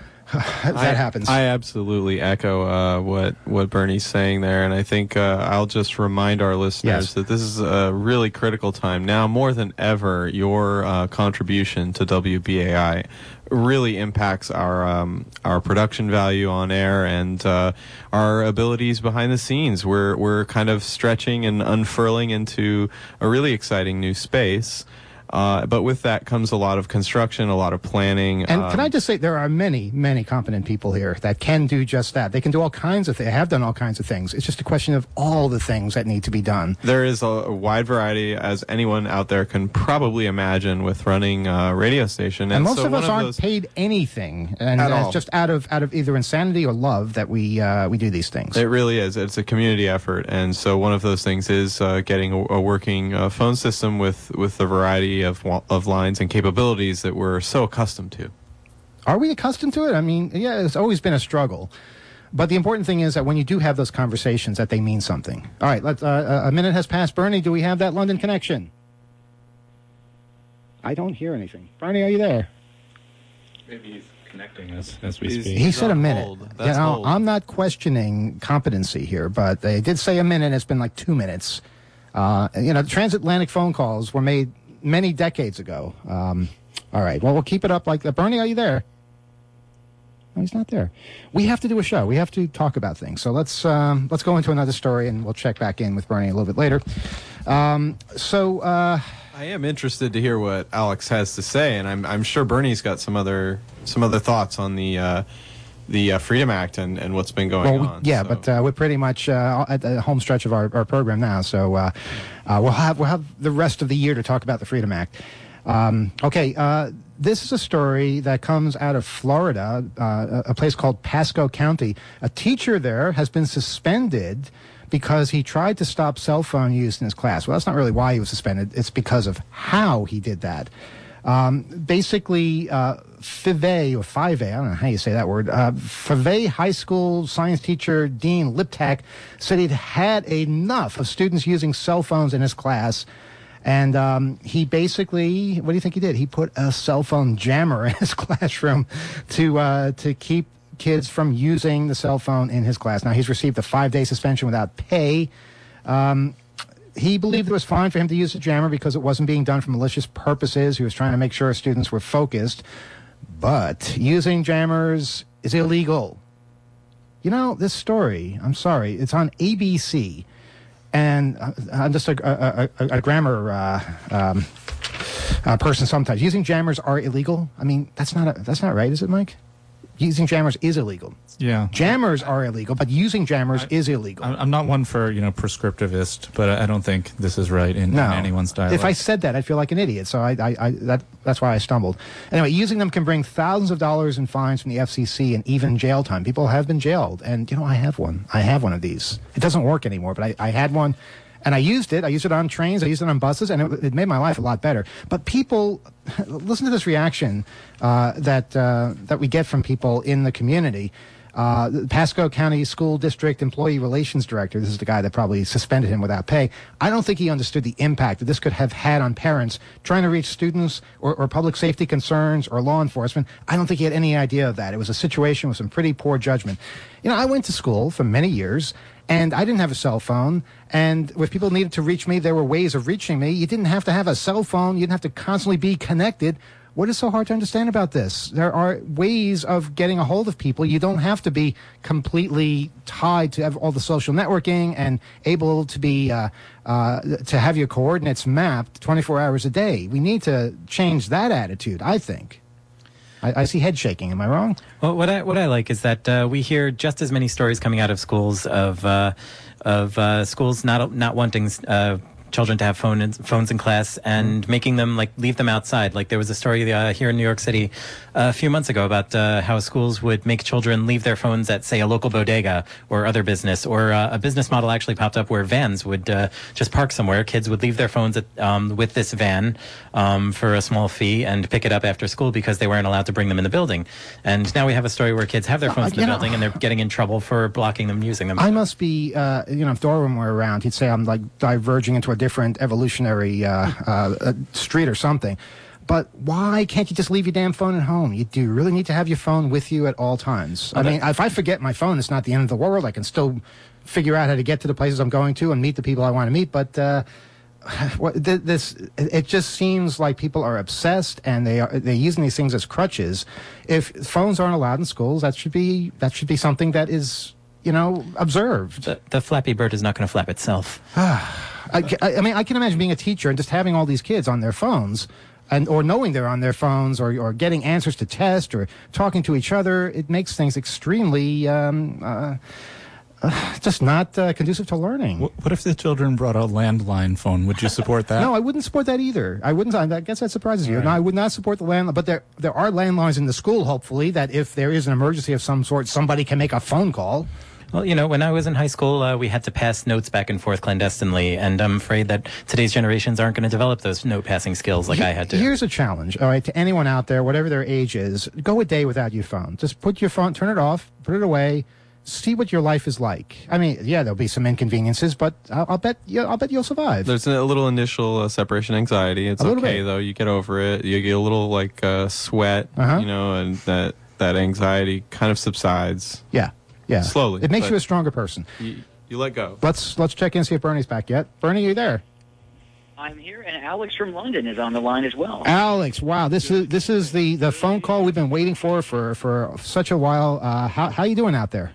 that I, happens. I absolutely echo uh, what what Bernie's saying there, and I think uh, I'll just remind our listeners Yes. that this is a really critical time now, more than ever. Your uh, contribution to W B A I really impacts our um, our production value on air and uh, our abilities behind the scenes. We're we're kind of stretching and unfurling into a really exciting new space. Uh, but with that comes a lot of construction, a lot of planning. And um, can I just say, there are many, many competent people here that can do just that. They can do all kinds of things. They have done all kinds of things. It's just a question of all the things that need to be done. There is a, a wide variety, as anyone out there can probably imagine, with running a radio station. And, And, most so of one us aren't those, paid anything, and At uh, all. it's just out of out of either insanity or love that we uh, we do these things. It really is. It's a community effort, and so one of those things is uh, getting a, a working uh, phone system with with the variety of wa- of lines and capabilities that we're so accustomed to. Are we accustomed to it? I mean, yeah, it's always been a struggle. But the important thing is that when you do have those conversations, that they mean something. All right, let's, uh, a minute has passed. Bernie, do we have that London connection? I don't hear anything. Bernie, are you there? Maybe he's connecting us as we He's- speak. He said a minute. hold. You That's know, hold. I'm not questioning competency here, but they did say a minute. It's been like two minutes. Uh, you know, transatlantic phone calls were made many decades ago. Um, all right. Well, we'll keep it up like that. Bernie, are you there? No, he's not there. We have to do a show. We have to talk about things. So let's um, let's go into another story, and we'll check back in with Bernie a little bit later. Um, so. Uh, I am interested to hear what Alex has to say, and I'm I'm sure Bernie's got some other some other thoughts on the uh, the uh, Freedom Act and, and what's been going well, we, on. yeah, so. but uh, we're pretty much uh, at the home stretch of our, our program now, so uh, uh, we'll have we'll have the rest of the year to talk about the Freedom Act. Um, okay, uh, this is a story that comes out of Florida, uh, a place called Pasco County. A teacher there has been suspended because he tried to stop cell phone use in his class. Well, that's not really why he was suspended. It's because of how he did that. Um, basically, uh, Five or Five, I don't know how you say that word. Uh, Five High School science teacher Dean Liptak said he'd had enough of students using cell phones in his class. And um, he basically, what do you think he did? He put a cell phone jammer in his classroom to uh, to keep kids from using the cell phone in his class. Now, he's received a five-day suspension without pay. Um, he believed it was fine for him to use the jammer because it wasn't being done for malicious purposes. He was trying to make sure students were focused. But using jammers is illegal. You know, this story, I'm sorry, it's on A B C. And uh, I'm just a, a, a, a grammar uh, um, uh, person sometimes. Using jammers are illegal. I mean, that's not a, that's not right, is it, Mike? Using jammers is illegal. Yeah. Jammers are illegal, but using jammers is illegal. I'm I'm not one for, you know, prescriptivist, but I I don't think this is right in, No. in anyone's dialect. If I said that, I'd feel like an idiot. So I, I, I that that's why I stumbled. Anyway, using them can bring thousands of dollars in fines from the F C C and even jail time. People have been jailed, and you know I have one. I have one of these. It doesn't work anymore, but I, I had one, and I used it. I used it on trains. I used it on buses, and it, it made my life a lot better. But people, listen to this reaction uh, that uh, that we get from people in the community. Uh, the Pasco County School District Employee Relations Director, this is the guy that probably suspended him without pay. I don't think he understood the impact that this could have had on parents trying to reach students or, or public safety concerns or law enforcement. I don't think he had any idea of that. It was a situation with some pretty poor judgment. You know, I went to school for many years, and I didn't have a cell phone. And if people needed to reach me, there were ways of reaching me. You didn't have to have a cell phone. You didn't have to constantly be connected. What is so hard to understand about this? There are ways of getting a hold of people. You don't have to be completely tied to have all the social networking and able to be uh, uh, to have your coordinates mapped twenty-four hours a day. We need to change that attitude, I think. I, I see head shaking. Am I wrong? Well, what I what I like is that uh, we hear just as many stories coming out of schools of uh, of uh, schools not not wanting Uh, children to have phone in, phones in class and making them like leave them outside. Like there was a story uh, here in New York City uh, a few months ago about uh, how schools would make children leave their phones at, say, a local bodega or other business. Or uh, a business model actually popped up where vans would uh, just park somewhere. Kids would leave their phones at, um, with this van um, for a small fee and pick it up after school because they weren't allowed to bring them in the building. And now we have a story where kids have their phones uh, in the building know, and they're getting in trouble for blocking them using them. I must be, uh, you know, if Darwin were around, he'd say I'm like diverging into a different evolutionary uh, uh, street or something. But why can't you just leave your damn phone at home? You do really need to have your phone with you at all times. I mean, if I forget my phone, it's not the end of the world. I can still figure out how to get to the places I'm going to and meet the people I want to meet. But uh, what, this, it just seems like people are obsessed and they are they're using these things as crutches. If phones aren't allowed in schools, that should be that should be something that is, you know, observed. The, the Flappy Bird is not going to flap itself. I, I mean, I can imagine being a teacher and just having all these kids on their phones, and or knowing they're on their phones, or or getting answers to tests, or talking to each other. It makes things extremely um, uh, uh, just not uh, conducive to learning. What, what if the children brought a landline phone? Would you support that? No, I wouldn't support that either. I wouldn't. I guess that surprises you. Right. No, I would not support the landline. But there there are landlines in the school, hopefully, that if there is an emergency of some sort, somebody can make a phone call. Well, you know, when I was in high school, uh, we had to pass notes back and forth clandestinely, and I'm afraid that today's generations aren't going to develop those note-passing skills like I had to. Here's a challenge, all right, to anyone out there, whatever their age is, go a day without your phone. Just put your phone, turn it off, put it away, see what your life is like. I mean, yeah, there'll be some inconveniences, but I'll, I'll bet you, I'll bet you'll survive. There's a little initial uh, separation anxiety. It's okay, though. You get over it. You get a little, like, uh, sweat, uh-huh. you know, and that, that anxiety kind of subsides. Yeah. Yeah, slowly. It makes you a stronger person. You, you let go. Let's let's check in and see if Bernie's back yet. Bernie, are you there? I'm here, and Alex from London is on the line as well. Alex, wow, this is this is the, the phone call we've been waiting for for, for such a while. Uh, how how you doing out there?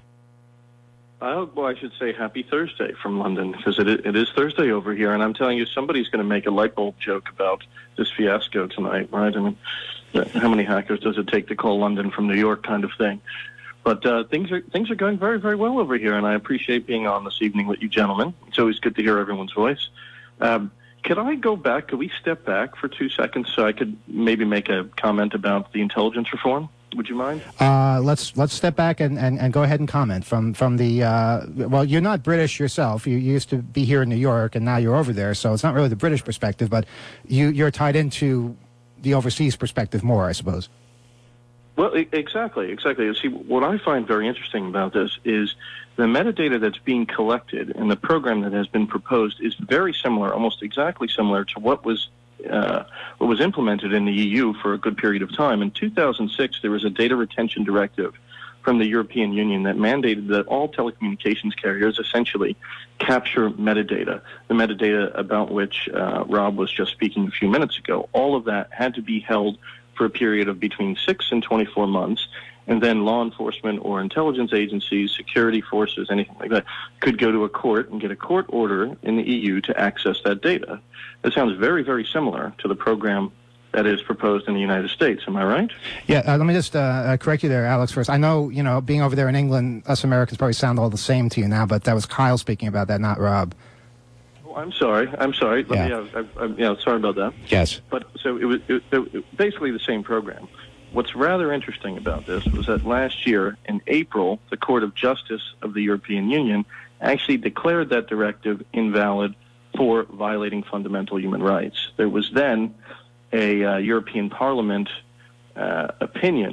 Uh, well, I should say happy Thursday from London, because it, it is Thursday over here, and I'm telling you, somebody's going to make a light bulb joke about this fiasco tonight, right? I mean, how many hackers does it take to call London from New York, kind of thing? But uh, things are things are going very, very well over here, and I appreciate being on this evening with you gentlemen. It's always good to hear everyone's voice. Um, could I go back? Could we step back for two seconds so I could maybe make a comment about the intelligence reform? Would you mind? Uh, let's let's step back and, and, and go ahead and comment from from the. Uh, well, you're not British yourself. You, you used to be here in New York, and now you're over there. So it's not really the British perspective, but you you're tied into the overseas perspective more, I suppose. Well, exactly, exactly. See, what I find very interesting about this is the metadata that's being collected and the program that has been proposed is very similar, almost exactly similar to what was uh, what was implemented in the E U for a good period of time. In two thousand six, there was a data retention directive from the European Union that mandated that all telecommunications carriers essentially capture metadata, the metadata about which uh, Rob was just speaking a few minutes ago. All of that had to be held for a period of between six and twenty-four months, and then law enforcement or intelligence agencies, security forces, anything like that, could go to a court and get a court order in the E U to access that data. That sounds very, very similar to the program that is proposed in the United States. Am I right? Yeah, uh, let me just uh, correct you there, Alex, first. I know, you know, being over there in England, us Americans probably sound all the same to you now, but that was Kyle speaking about that, not Rob. I'm sorry. I'm sorry. Let yeah. me, uh, I, I, yeah, sorry about that. Yes. But so it was it, it, basically the same program. What's rather interesting about this was that last year, in April, the Court of Justice of the European Union actually declared that directive invalid for violating fundamental human rights. There was then a uh, European Parliament uh, opinion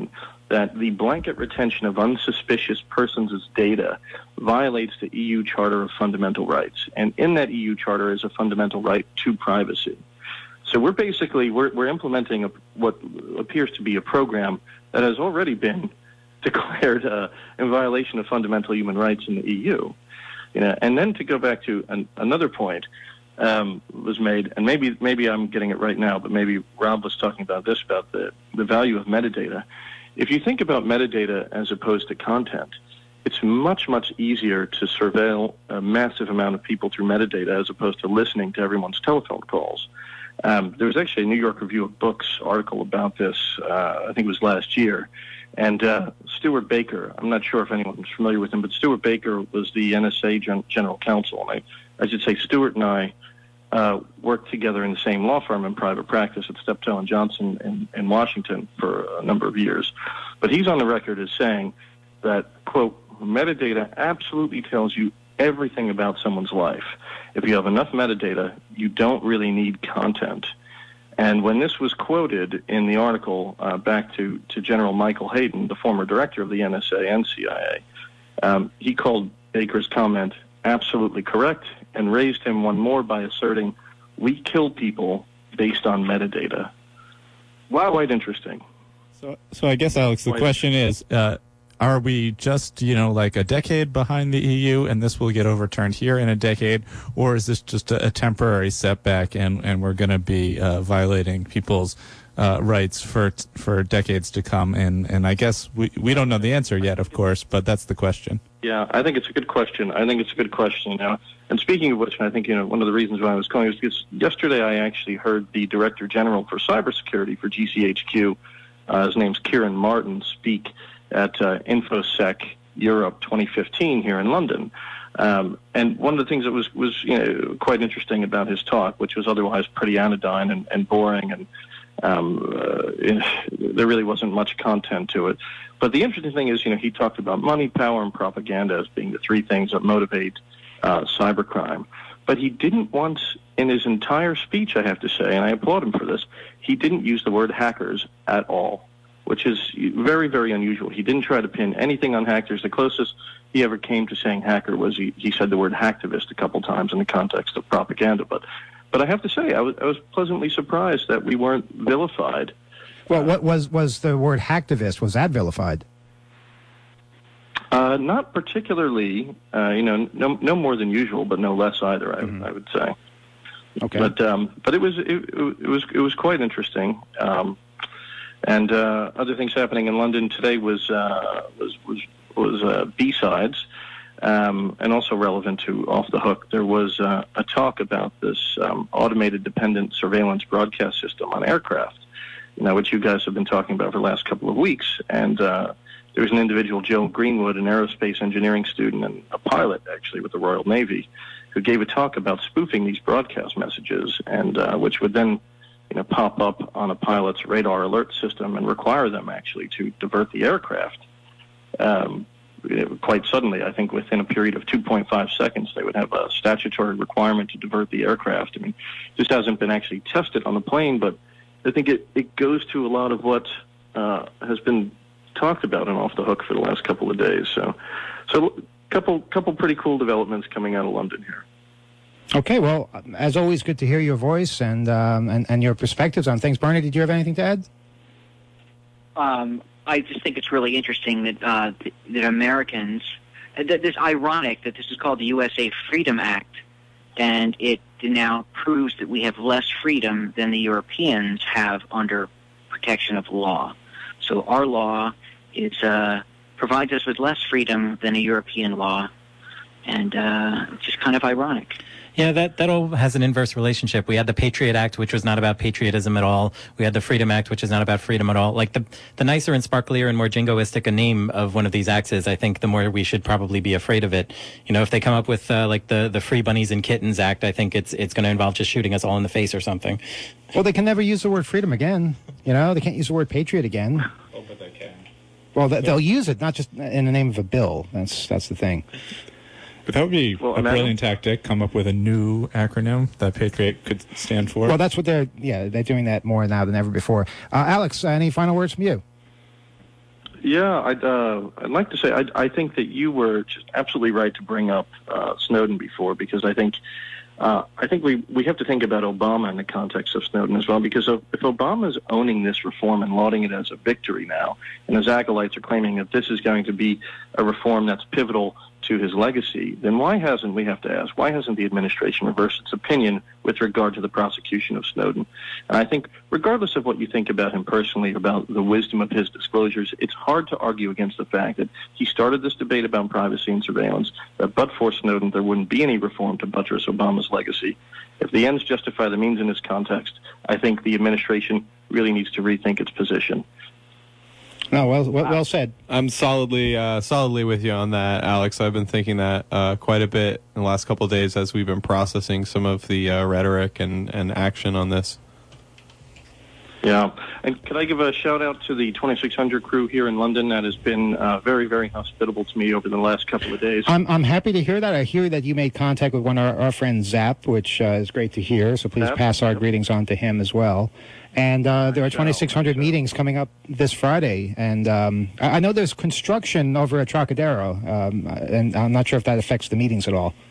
that the blanket retention of unsuspicious persons' data violates the E U Charter of Fundamental Rights. And in that E U Charter is a fundamental right to privacy. So we're basically, we're, we're implementing a, what appears to be a program that has already been declared uh, in violation of fundamental human rights in the E U. You know, and then to go back to an, another point um, was made, and maybe maybe I'm getting it right now, but maybe Rob was talking about this, about the, the value of metadata. If you think about metadata as opposed to content, it's much, much easier to surveil a massive amount of people through metadata as opposed to listening to everyone's telephone calls. Um, there was actually a New York Review of Books article about this, uh, I think it was last year, and uh, Stuart Baker, I'm not sure if anyone's familiar with him, but Stuart Baker was the N S A gen- general counsel, and I, I should say Stuart and I uh, worked together in the same law firm in private practice at Steptoe and Johnson in, in Washington for a number of years. But he's on the record as saying that, quote, metadata absolutely tells you everything about someone's life. If you have enough metadata, you don't really need content. And when this was quoted in the article uh, back to, to General Michael Hayden, the former director of the N S A and C I A, um, he called Baker's comment absolutely correct and raised him one more by asserting, we kill people based on metadata. Wow. Quite interesting. So, so I guess, Alex, the Quite question is, uh, are we just, you know, like a decade behind the E U and this will get overturned here in a decade, or is this just a, a temporary setback and, and we're going to be uh, violating people's uh, rights for for decades to come? And, and I guess we, we don't know the answer yet, of course, but that's the question. Yeah, I think it's a good question. I think it's a good question. Now, and speaking of which, I think, you know, one of the reasons why I was calling is because yesterday I actually heard the Director General for Cybersecurity for G C H Q, uh, his name's Kieran Martin, speak at uh, InfoSec Europe twenty fifteen here in London. Um, and one of the things that was, was you know, quite interesting about his talk, which was otherwise pretty anodyne and, and boring, and um, uh, it, there really wasn't much content to it. But the interesting thing is, you know, he talked about money, power, and propaganda as being the three things that motivate uh, cybercrime. But he didn't once, in his entire speech, I have to say, and I applaud him for this, he didn't use the word hackers at all, which is very, very unusual. He didn't try to pin anything on hackers. The closest he ever came to saying hacker was he, he said the word hacktivist a couple times in the context of propaganda. But but I have to say, I was, I was pleasantly surprised that we weren't vilified. Well, what was, was the word hacktivist? Was that vilified? Uh, not particularly, uh, you know, no, no more than usual, but no less either, I, mm-hmm. I would say. Okay. But um, but it was it, it was it was quite interesting. Um, And uh, other things happening in London today was uh, was was, was uh, B-sides, um, and also relevant to Off the Hook. There was uh, a talk about this um, automated dependent surveillance broadcast system on aircraft, you know, which you guys have been talking about for the last couple of weeks. And uh, there was an individual, Joe Greenwood, an aerospace engineering student and a pilot, actually, with the Royal Navy, who gave a talk about spoofing these broadcast messages, and uh, which would then you know, pop up on a pilot's radar alert system and require them actually to divert the aircraft. Um, it, quite suddenly, I think within a period of two point five seconds, they would have a statutory requirement to divert the aircraft. I mean, this hasn't been actually tested on the plane, but I think it, it goes to a lot of what uh, has been talked about in Off the Hook for the last couple of days. So, so a couple, couple pretty cool developments coming out of London here. Okay, well, as always, good to hear your voice and um, and, and your perspectives on things. Bernie, did you have anything to add? Um, I just think it's really interesting that uh, th- that Americans, that it's ironic that this is called the U S A Freedom Act, and it now proves that we have less freedom than the Europeans have under protection of law. So our law is uh, provides us with less freedom than a European law, and uh, it's just kind of ironic. Yeah, that, that all has an inverse relationship. We had the Patriot Act, which was not about patriotism at all. We had the Freedom Act, which is not about freedom at all. Like, the, the nicer and sparklier and more jingoistic a name of one of these acts is, I think the more we should probably be afraid of it. You know, if they come up with, uh, like, the, the Free Bunnies and Kittens Act, I think it's it's going to involve just shooting us all in the face or something. Well, they can never use the word freedom again. You know, they can't use the word patriot again. Oh, but they can. Well, they, they'll use it, not just in the name of a bill. That's that's the thing. But that would be well, a brilliant tactic, come up with a new acronym that Patriot could stand for. Well, that's what they're, yeah, they're doing that more now than ever before. Uh, Alex, any final words from you? Yeah, I'd, uh, I'd like to say I, I think that you were just absolutely right to bring up uh, Snowden before, because I think uh, I think we, we have to think about Obama in the context of Snowden as well, because if, if Obama's owning this reform and lauding it as a victory now, and his acolytes are claiming that this is going to be a reform that's pivotal to his legacy, then why hasn't, we have to ask, why hasn't the administration reversed its opinion with regard to the prosecution of Snowden? And I think regardless of what you think about him personally, about the wisdom of his disclosures, it's hard to argue against the fact that he started this debate about privacy and surveillance, that but for Snowden, there wouldn't be any reform to buttress Obama's legacy. If the ends justify the means in this context, I think the administration really needs to rethink its position. No, well, well, well said. I'm solidly, uh, solidly with you on that, Alex. I've been thinking that uh, quite a bit in the last couple of days as we've been processing some of the uh, rhetoric and, and action on this. Yeah, and could I give a shout out to the twenty-six hundred crew here in London that has been uh, very, very hospitable to me over the last couple of days. I'm I'm happy to hear that. I hear that you made contact with one of our, our friends, Zap, which uh, is great to hear. So please Zap? pass our Yep. greetings on to him as well. And uh, there are twenty-six hundred meetings coming up this Friday. And um, I, I know there's construction over at Trocadero, um, and I'm not sure if that affects the meetings at all.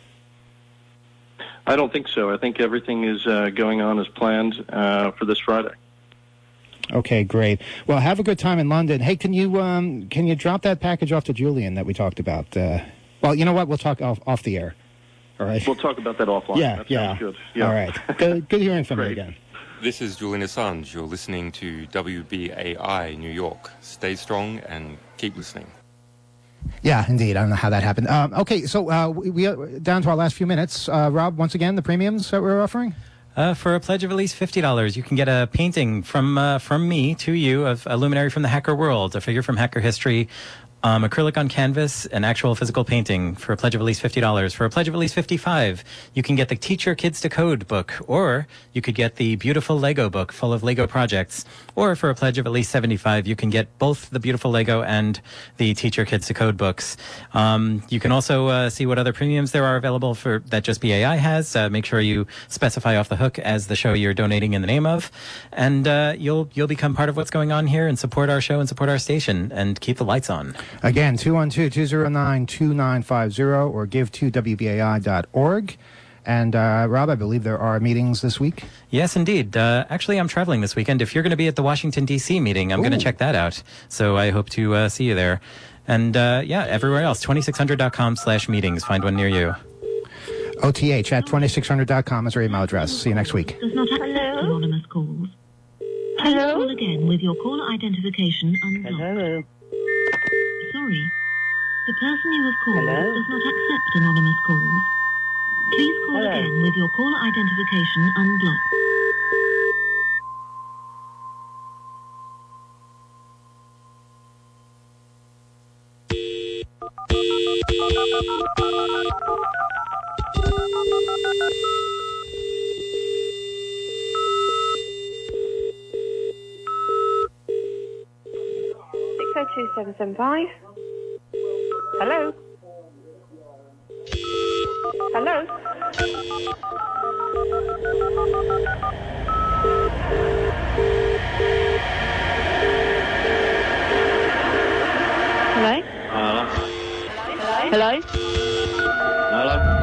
I don't think so. I think everything is uh, going on as planned uh, for this Friday. Okay, great. Well, have a good time in London. Hey, can you um, can you drop that package off to Julian that we talked about? Uh, well, you know what? We'll talk off, off the air. All right. We'll talk about that offline. Yeah, that yeah. sounds good. Yeah. All right. Good, good hearing from you again. This is Julian Assange. You're listening to W B A I New York. Stay strong and keep listening. Yeah, indeed. I don't know how that happened. Um, okay, so uh, we, we are down to our last few minutes. Uh, Rob, once again, the premiums that we're offering? Uh, for a pledge of at least fifty dollars, you can get a painting from uh, from me to you of a luminary from the hacker world, a figure from hacker history, um, acrylic on canvas, an actual physical painting for a pledge of at least fifty dollars. For a pledge of at least fifty-five dollars, you can get the Teach Your Kids to Code book, or you could get the beautiful Lego book full of Lego projects. Or for a pledge of at least seventy-five dollars, you can get both the beautiful Lego and the Teach Your Kids to Code books. Um, you can also uh, see what other premiums there are available for that Just B A I has. Uh, make sure you specify off the hook as the show you're donating in the name of, and uh, you'll you'll become part of what's going on here and support our show and support our station and keep the lights on. Again, two one two, two zero nine, two nine five zero or give to W B A I dot org. And, uh, Rob, I believe there are meetings this week. Yes, indeed. Uh, actually, I'm traveling this weekend. If you're going to be at the Washington, D C meeting, I'm going to check that out. So I hope to uh, see you there. And, uh, yeah, everywhere else, twenty-six hundred dot com slash meetings. Find one near you. O T H at twenty-six hundred dot com is our email address. See you next week. Does not accept anonymous calls. Hello? Call again with your caller identification unblocked. Hello? Sorry. The person you have called Hello? does not accept anonymous calls. Please call Hello? again with your caller identification unblocked. six oh two seven seven five. Hello? Hello? Hello? Hello? Hello? Hello?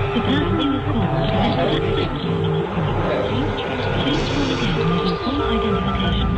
The person you have called has left a message. Please try again with full identification.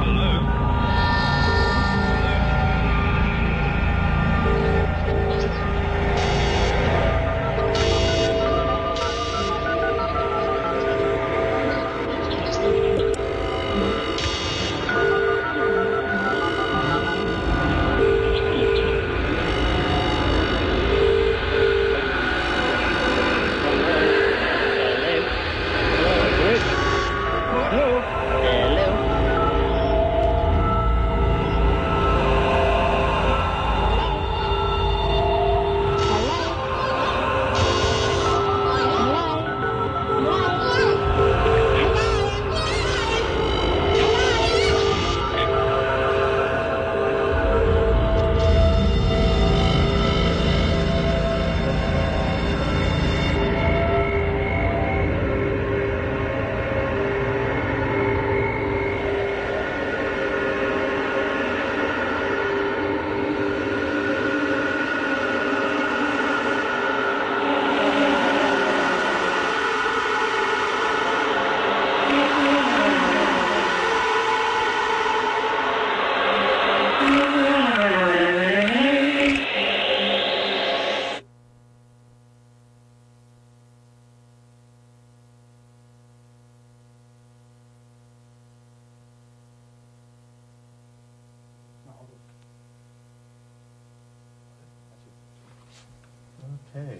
Okay.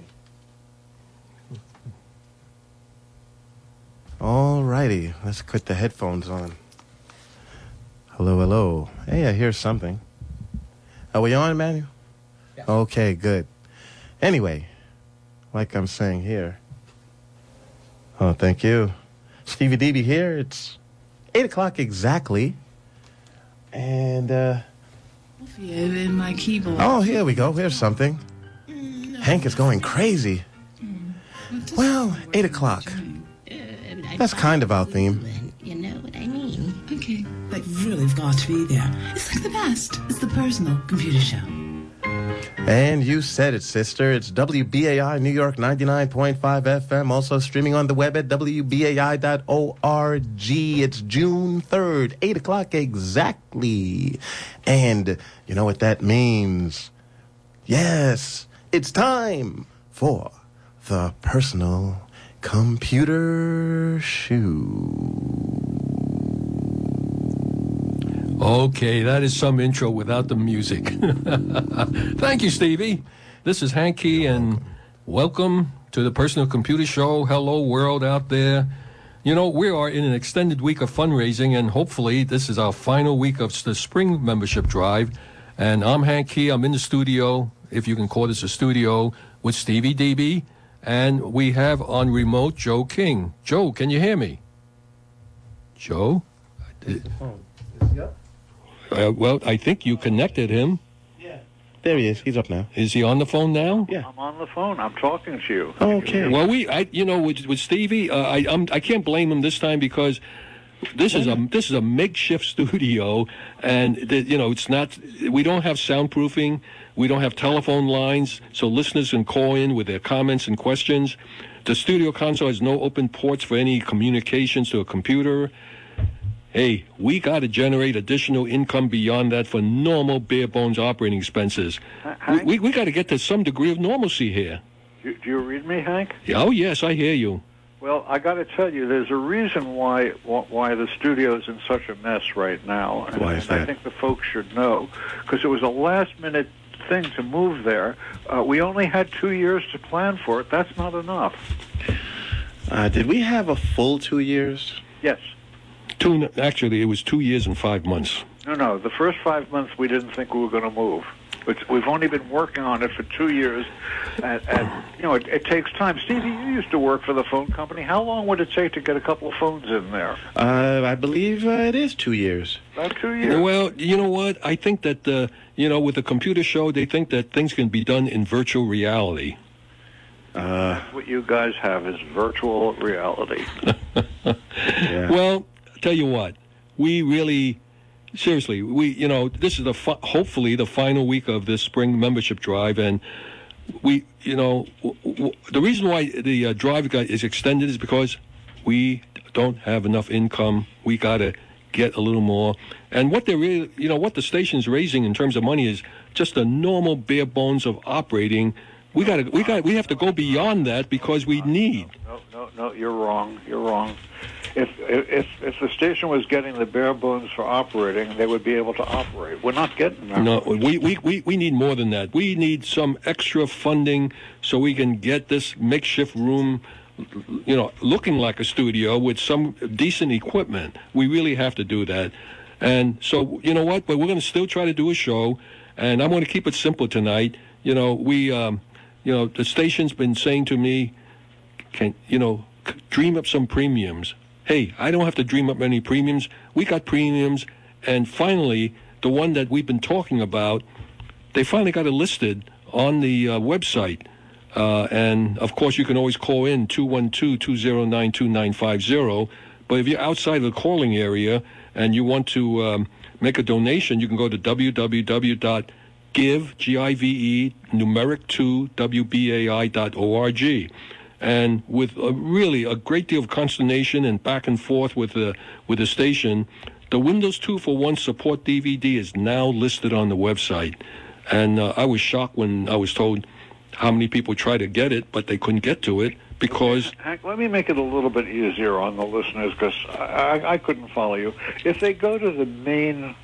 All righty, let's put the headphones on. Hello, hello. Hey, I hear something. Are we on, Emmanuel? Yeah. Okay, good. Anyway, like I'm saying here. Oh, thank you. Stevie D B here. It's eight o'clock exactly. And, uh... in my keyboard. Oh, here we go. Here's something. Hank is going crazy. Well, eight o'clock. That's kind of our theme. You know what I mean. Okay, but really, you've got to be there. It's like the best. It's the personal computer show. And you said it, sister. It's W B A I New York ninety-nine point five F M. Also streaming on the web at W B A I dot org. It's June third, eight o'clock exactly. And you know what that means? Yes, it's time for the personal computer shoe. Okay, that is some intro without the music. Thank you, Stevie. This is Hank Key, and welcome to the Personal Computer Show. Hello, world out there. You know, we are in an extended week of fundraising, and hopefully this is our final week of the spring membership drive. And I'm Hank Key. I'm in the studio, if you can call this a studio, with Stevie D B. And we have on remote Joe King. Joe, can you hear me? Joe? Uh, well, I think you connected him. Yeah. There he is. He's up now. Is he on the phone now? Yeah. I'm on the phone. I'm talking to you. Okay. Well, we, I, you know, with, with Stevie, uh, I, I'm, I can't blame him this time because this is a this is a makeshift studio, and the, you know, it's not. We don't have soundproofing. We don't have telephone lines, so listeners can call in with their comments and questions. The studio console has no open ports for any communications to a computer. Hey, we got to generate additional income beyond that for normal bare-bones operating expenses. Hank? We, we, we got to get to some degree of normalcy here. Do, do you read me, Hank? Oh, yes, I hear you. Well, I got to tell you, there's a reason why why the studio's in such a mess right now. And, Why is and that? I think the folks should know, because it was a last-minute thing to move there. Uh, we only had two years to plan for it. That's not enough. Uh, did we have a full two years? Yes. Two, actually, it was two years and five months. No, no. The first five months, we didn't think we were going to move. But we've only been working on it for two years, and, and you know, it, it takes time. Stevie, you used to work for the phone company. How long would it take to get a couple of phones in there? Uh, I believe uh, it is two years. About two years. Well, you know what? I think that, uh, you know, with the computer show, they think that things can be done in virtual reality. Uh, what you guys have is virtual reality. yeah. Well, tell you what, we really, seriously, we, you know, this is the fi- hopefully the final week of this spring membership drive, and we, you know, w- w- the reason why the uh, drive got, is extended is because we don't have enough income. We got to get a little more. And what they're really, you know, what the station's raising in terms of money is just the normal bare bones of operating. We got to, we got, we have to go beyond that because we need. No, no, no, you're wrong. You're wrong. If if if the station was getting the bare bones for operating, they would be able to operate. We're not getting that. No, we, we, we, we need more than that. We need some extra funding so we can get this makeshift room, you know, looking like a studio with some decent equipment. We really have to do that. And so, you know what? But we're going to still try to do a show, and I'm going to keep it simple tonight. You know, we, um, you know, the station's been saying to me, can, you know, c- dream up some premiums. Hey, I don't have to dream up any premiums. We got premiums, and finally, the one that we've been talking about, they finally got it listed on the uh, website. Uh, and, of course, you can always call in two one two, two zero nine, two nine five zero. But if you're outside of the calling area and you want to um, make a donation, you can go to w w w dot give, G I V E, numeric two, W B A I dot org. And with a, really a great deal of consternation and back and forth with the, with the station, the Windows two for one support D V D is now listed on the website. And uh, I was shocked when I was told how many people tried to get it, but they couldn't get to it because... Hank, let me make it a little bit easier on the listeners because I, I, I couldn't follow you. If they go to the main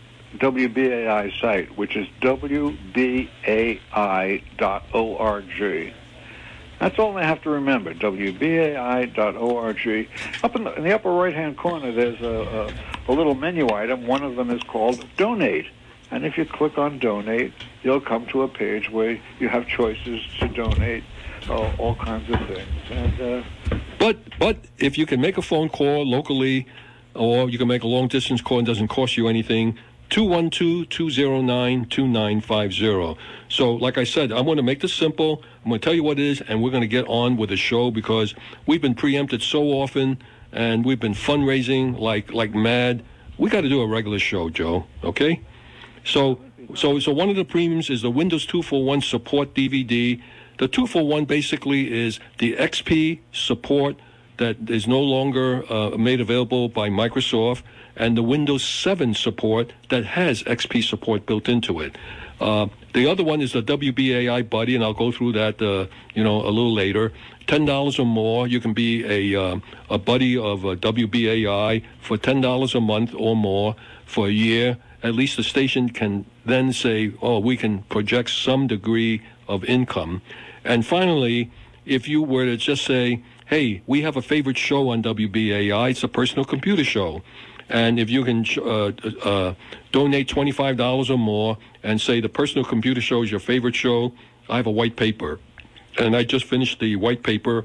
W B A I site, which is W B A I dot org, that's all they have to remember, W B A I dot org. Up in the, in the upper right-hand corner, there's a, a, a little menu item. One of them is called Donate. And if you click on Donate, you'll come to a page where you have choices to donate uh, all kinds of things. And uh, But but if you can make a phone call locally, or you can make a long-distance call and it doesn't cost you anything, two one two, two zero nine, two nine five zero. So, like I said, I'm going to make this simple. I'm going to tell you what it is, and we're going to get on with the show because we've been preempted so often, and we've been fundraising like like mad. We got to do a regular show, Joe, okay? So, so, so one of the premiums is the Windows two for one support D V D. The two for one basically is the X P support that is no longer uh, made available by Microsoft, and the Windows seven support that has X P support built into it. Uh, the other one is the W B A I Buddy, and I'll go through that, uh, you know, a little later. Ten dollars or more, you can be a uh, a buddy of uh, W B A I for ten dollars a month or more for a year. At least the station can then say, oh, we can project some degree of income. And finally, if you were to just say, hey, we have a favorite show on W B A I, it's a personal computer show. And if you can uh, uh, donate twenty-five dollars or more and say the personal computer show is your favorite show, I have a white paper. And I just finished the white paper.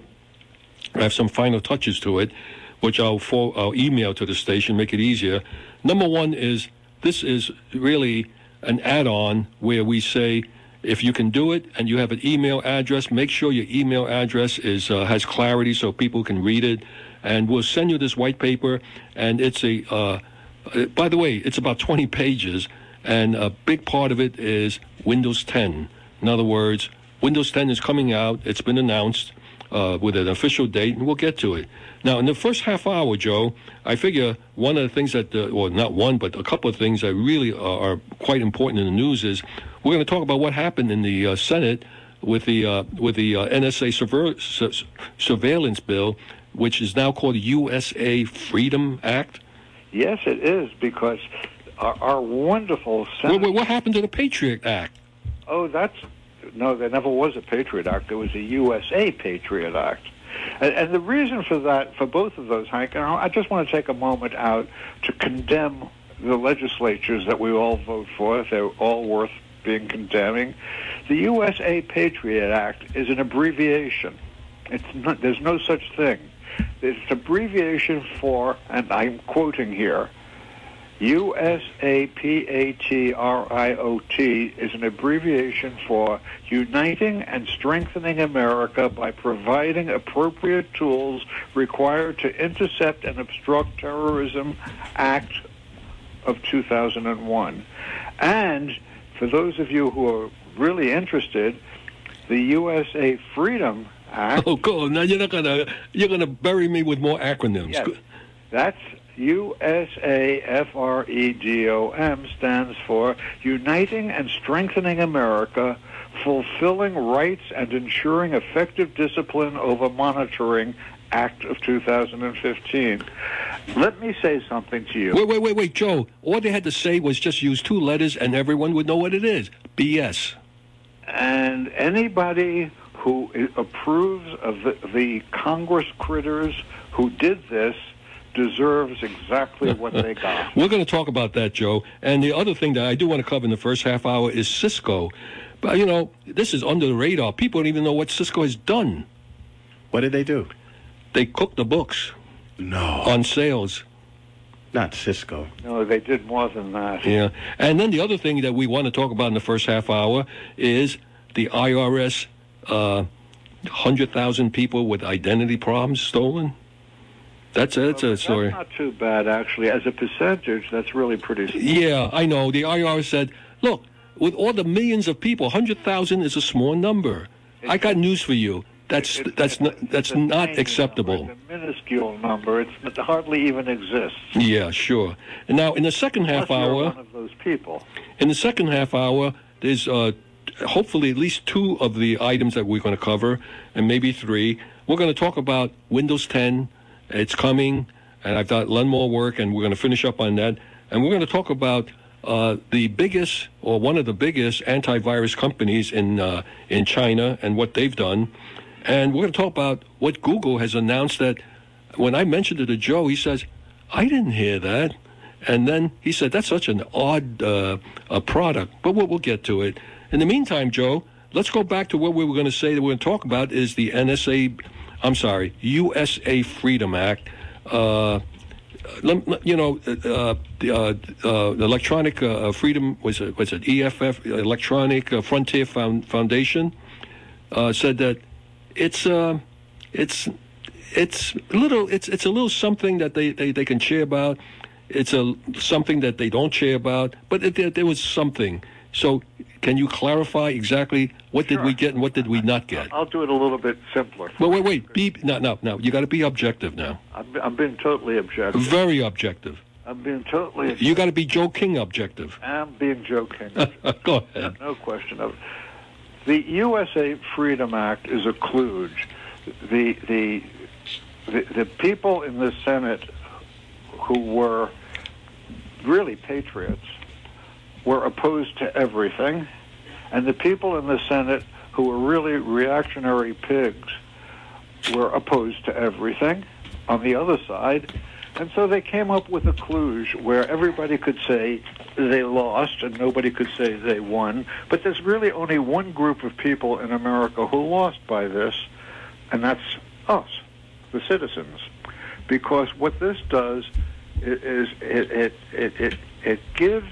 I have some final touches to it, which I'll, for, I'll email to the station, make it easier. Number one is, this is really an add-on where we say, if you can do it and you have an email address, make sure your email address is uh, has clarity so people can read it. And we'll send you this white paper, and it's a, uh, by the way, it's about twenty pages, and a big part of it is Windows ten. In other words, Windows ten is coming out. It's been announced uh, with an official date, and we'll get to it. Now, in the first half hour, Joe, I figure one of the things that, uh, well, not one, but a couple of things that really are, are quite important in the news is we're going to talk about what happened in the uh, Senate with the uh, with the uh, N S A surveil- su- surveillance bill, which is now called the U S A Freedom Act. yes, it is, because our, our wonderful Senate... What, what happened to the Patriot Act? Oh, that's... No, there never was a Patriot Act. There was a U S A Patriot Act. And, and the reason for that, for both of those, Hank, and I just want to take a moment out to condemn the legislatures that we all vote for. They're all worth being condemning. The U S A Patriot Act is an abbreviation. It's not, there's no such thing. It's an abbreviation for, and I'm quoting here, U S A P A T R I O T is an abbreviation for Uniting and Strengthening America by Providing Appropriate Tools Required to Intercept and Obstruct Terrorism Act of two thousand one. And for those of you who are really interested, the U S A Freedom Act. Oh, cool. Now you're not gonna you're gonna bury me with more acronyms. Yes, Good. that's U S A F R E D O M stands for Uniting and Strengthening America, Fulfilling Rights and Ensuring Effective Discipline Over Monitoring Act of two thousand fifteen. Let me say something to you. Wait, wait, wait, wait, Joe. All they had to say was just use two letters, and everyone would know what it is. B S. And anybody who i- approves of the, the Congress critters who did this deserves exactly what they got. We're going to talk about that, Joe. And the other thing that I do want to cover in the first half hour is Cisco. But, you know, this is under the radar. People don't even know what Cisco has done. What did they do? They cooked the books. No. On sales. Not Cisco. No, they did more than that. Yeah. And then the other thing that we want to talk about in the first half hour is the I R S, uh, one hundred thousand people with identity problems stolen. That's a, that's a story. That's not too bad, actually. As a percentage, that's really pretty small. Yeah, I know. The I R S said, look, with all the millions of people, one hundred thousand is a small number. I got news for you. That's that's not, that's not acceptable. It's a minuscule number. It's, it hardly even exists. Yeah, sure. And now in the second half Unless you're hour, one of those people. in the second half hour, there's uh, hopefully at least two of the items that we're going to cover, and maybe three. We're going to talk about Windows ten. It's coming, and I've got one more work, and we're going to finish up on that. And we're going to talk about uh, the biggest, or one of the biggest antivirus companies in uh, in China and what they've done. And we're going to talk about what Google has announced that when I mentioned it to Joe, he says, I didn't hear that. And then he said, that's such an odd uh, a product. But we'll, we'll get to it. In the meantime, Joe, let's go back to what we were going to say that we're going to talk about is the N S A, I'm sorry, U S A Freedom Act. Uh, you know, uh, the uh, uh, Electronic uh, Freedom, was it, was it E F F, Electronic uh, Frontier Foundation, uh, said that it's uh, it's it's a little it's it's a little something that they, they, they can share about. It's a something that they don't share about, but it, there, there was something. So, can you clarify exactly what Sure. did we get and what did we not get? I'll do it a little bit simpler. Well, wait, wait, be no, no, no. You got to be objective now. I'm, I'm being totally objective. Very objective. I'm being totally. You got to be Joe King objective. I'm being joking. Go ahead. No question of it. The U S A Freedom Act is a kludge. The, the the the people in the Senate who were really patriots were opposed to everything, and the people in the Senate who were really reactionary pigs were opposed to everything on the other side. And so they came up with a kludge where everybody could say they lost and nobody could say they won. But there's really only one group of people in America who lost by this, and that's us, the citizens. Because what this does is it it it it, it gives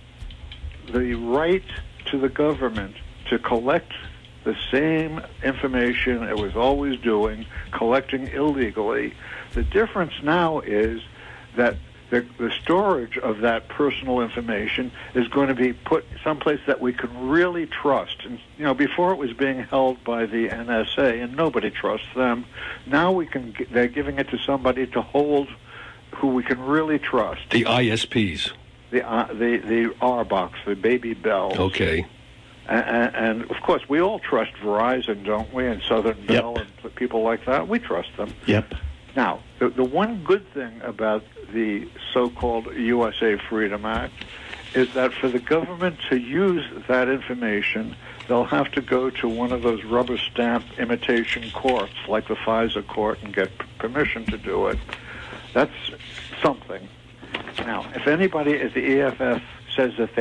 the right to the government to collect the same information it was always doing, collecting illegally. The difference now is that the, the storage of that personal information is going to be put someplace that we can really trust. And, you know, before it was being held by the N S A, and nobody trusts them. Now we can. They're giving it to somebody to hold who we can really trust. The I S Ps. The uh, the the R box, the baby bells. Okay. And, and of course, we all trust Verizon, don't we? And Southern Bell and people like that. We trust them. Yep. Now, the, the one good thing about the so-called U S A Freedom Act is that for the government to use that information, they'll have to go to one of those rubber stamp imitation courts, like the FISA court, and get p- permission to do it. That's something. Now, if anybody at the E F F says that they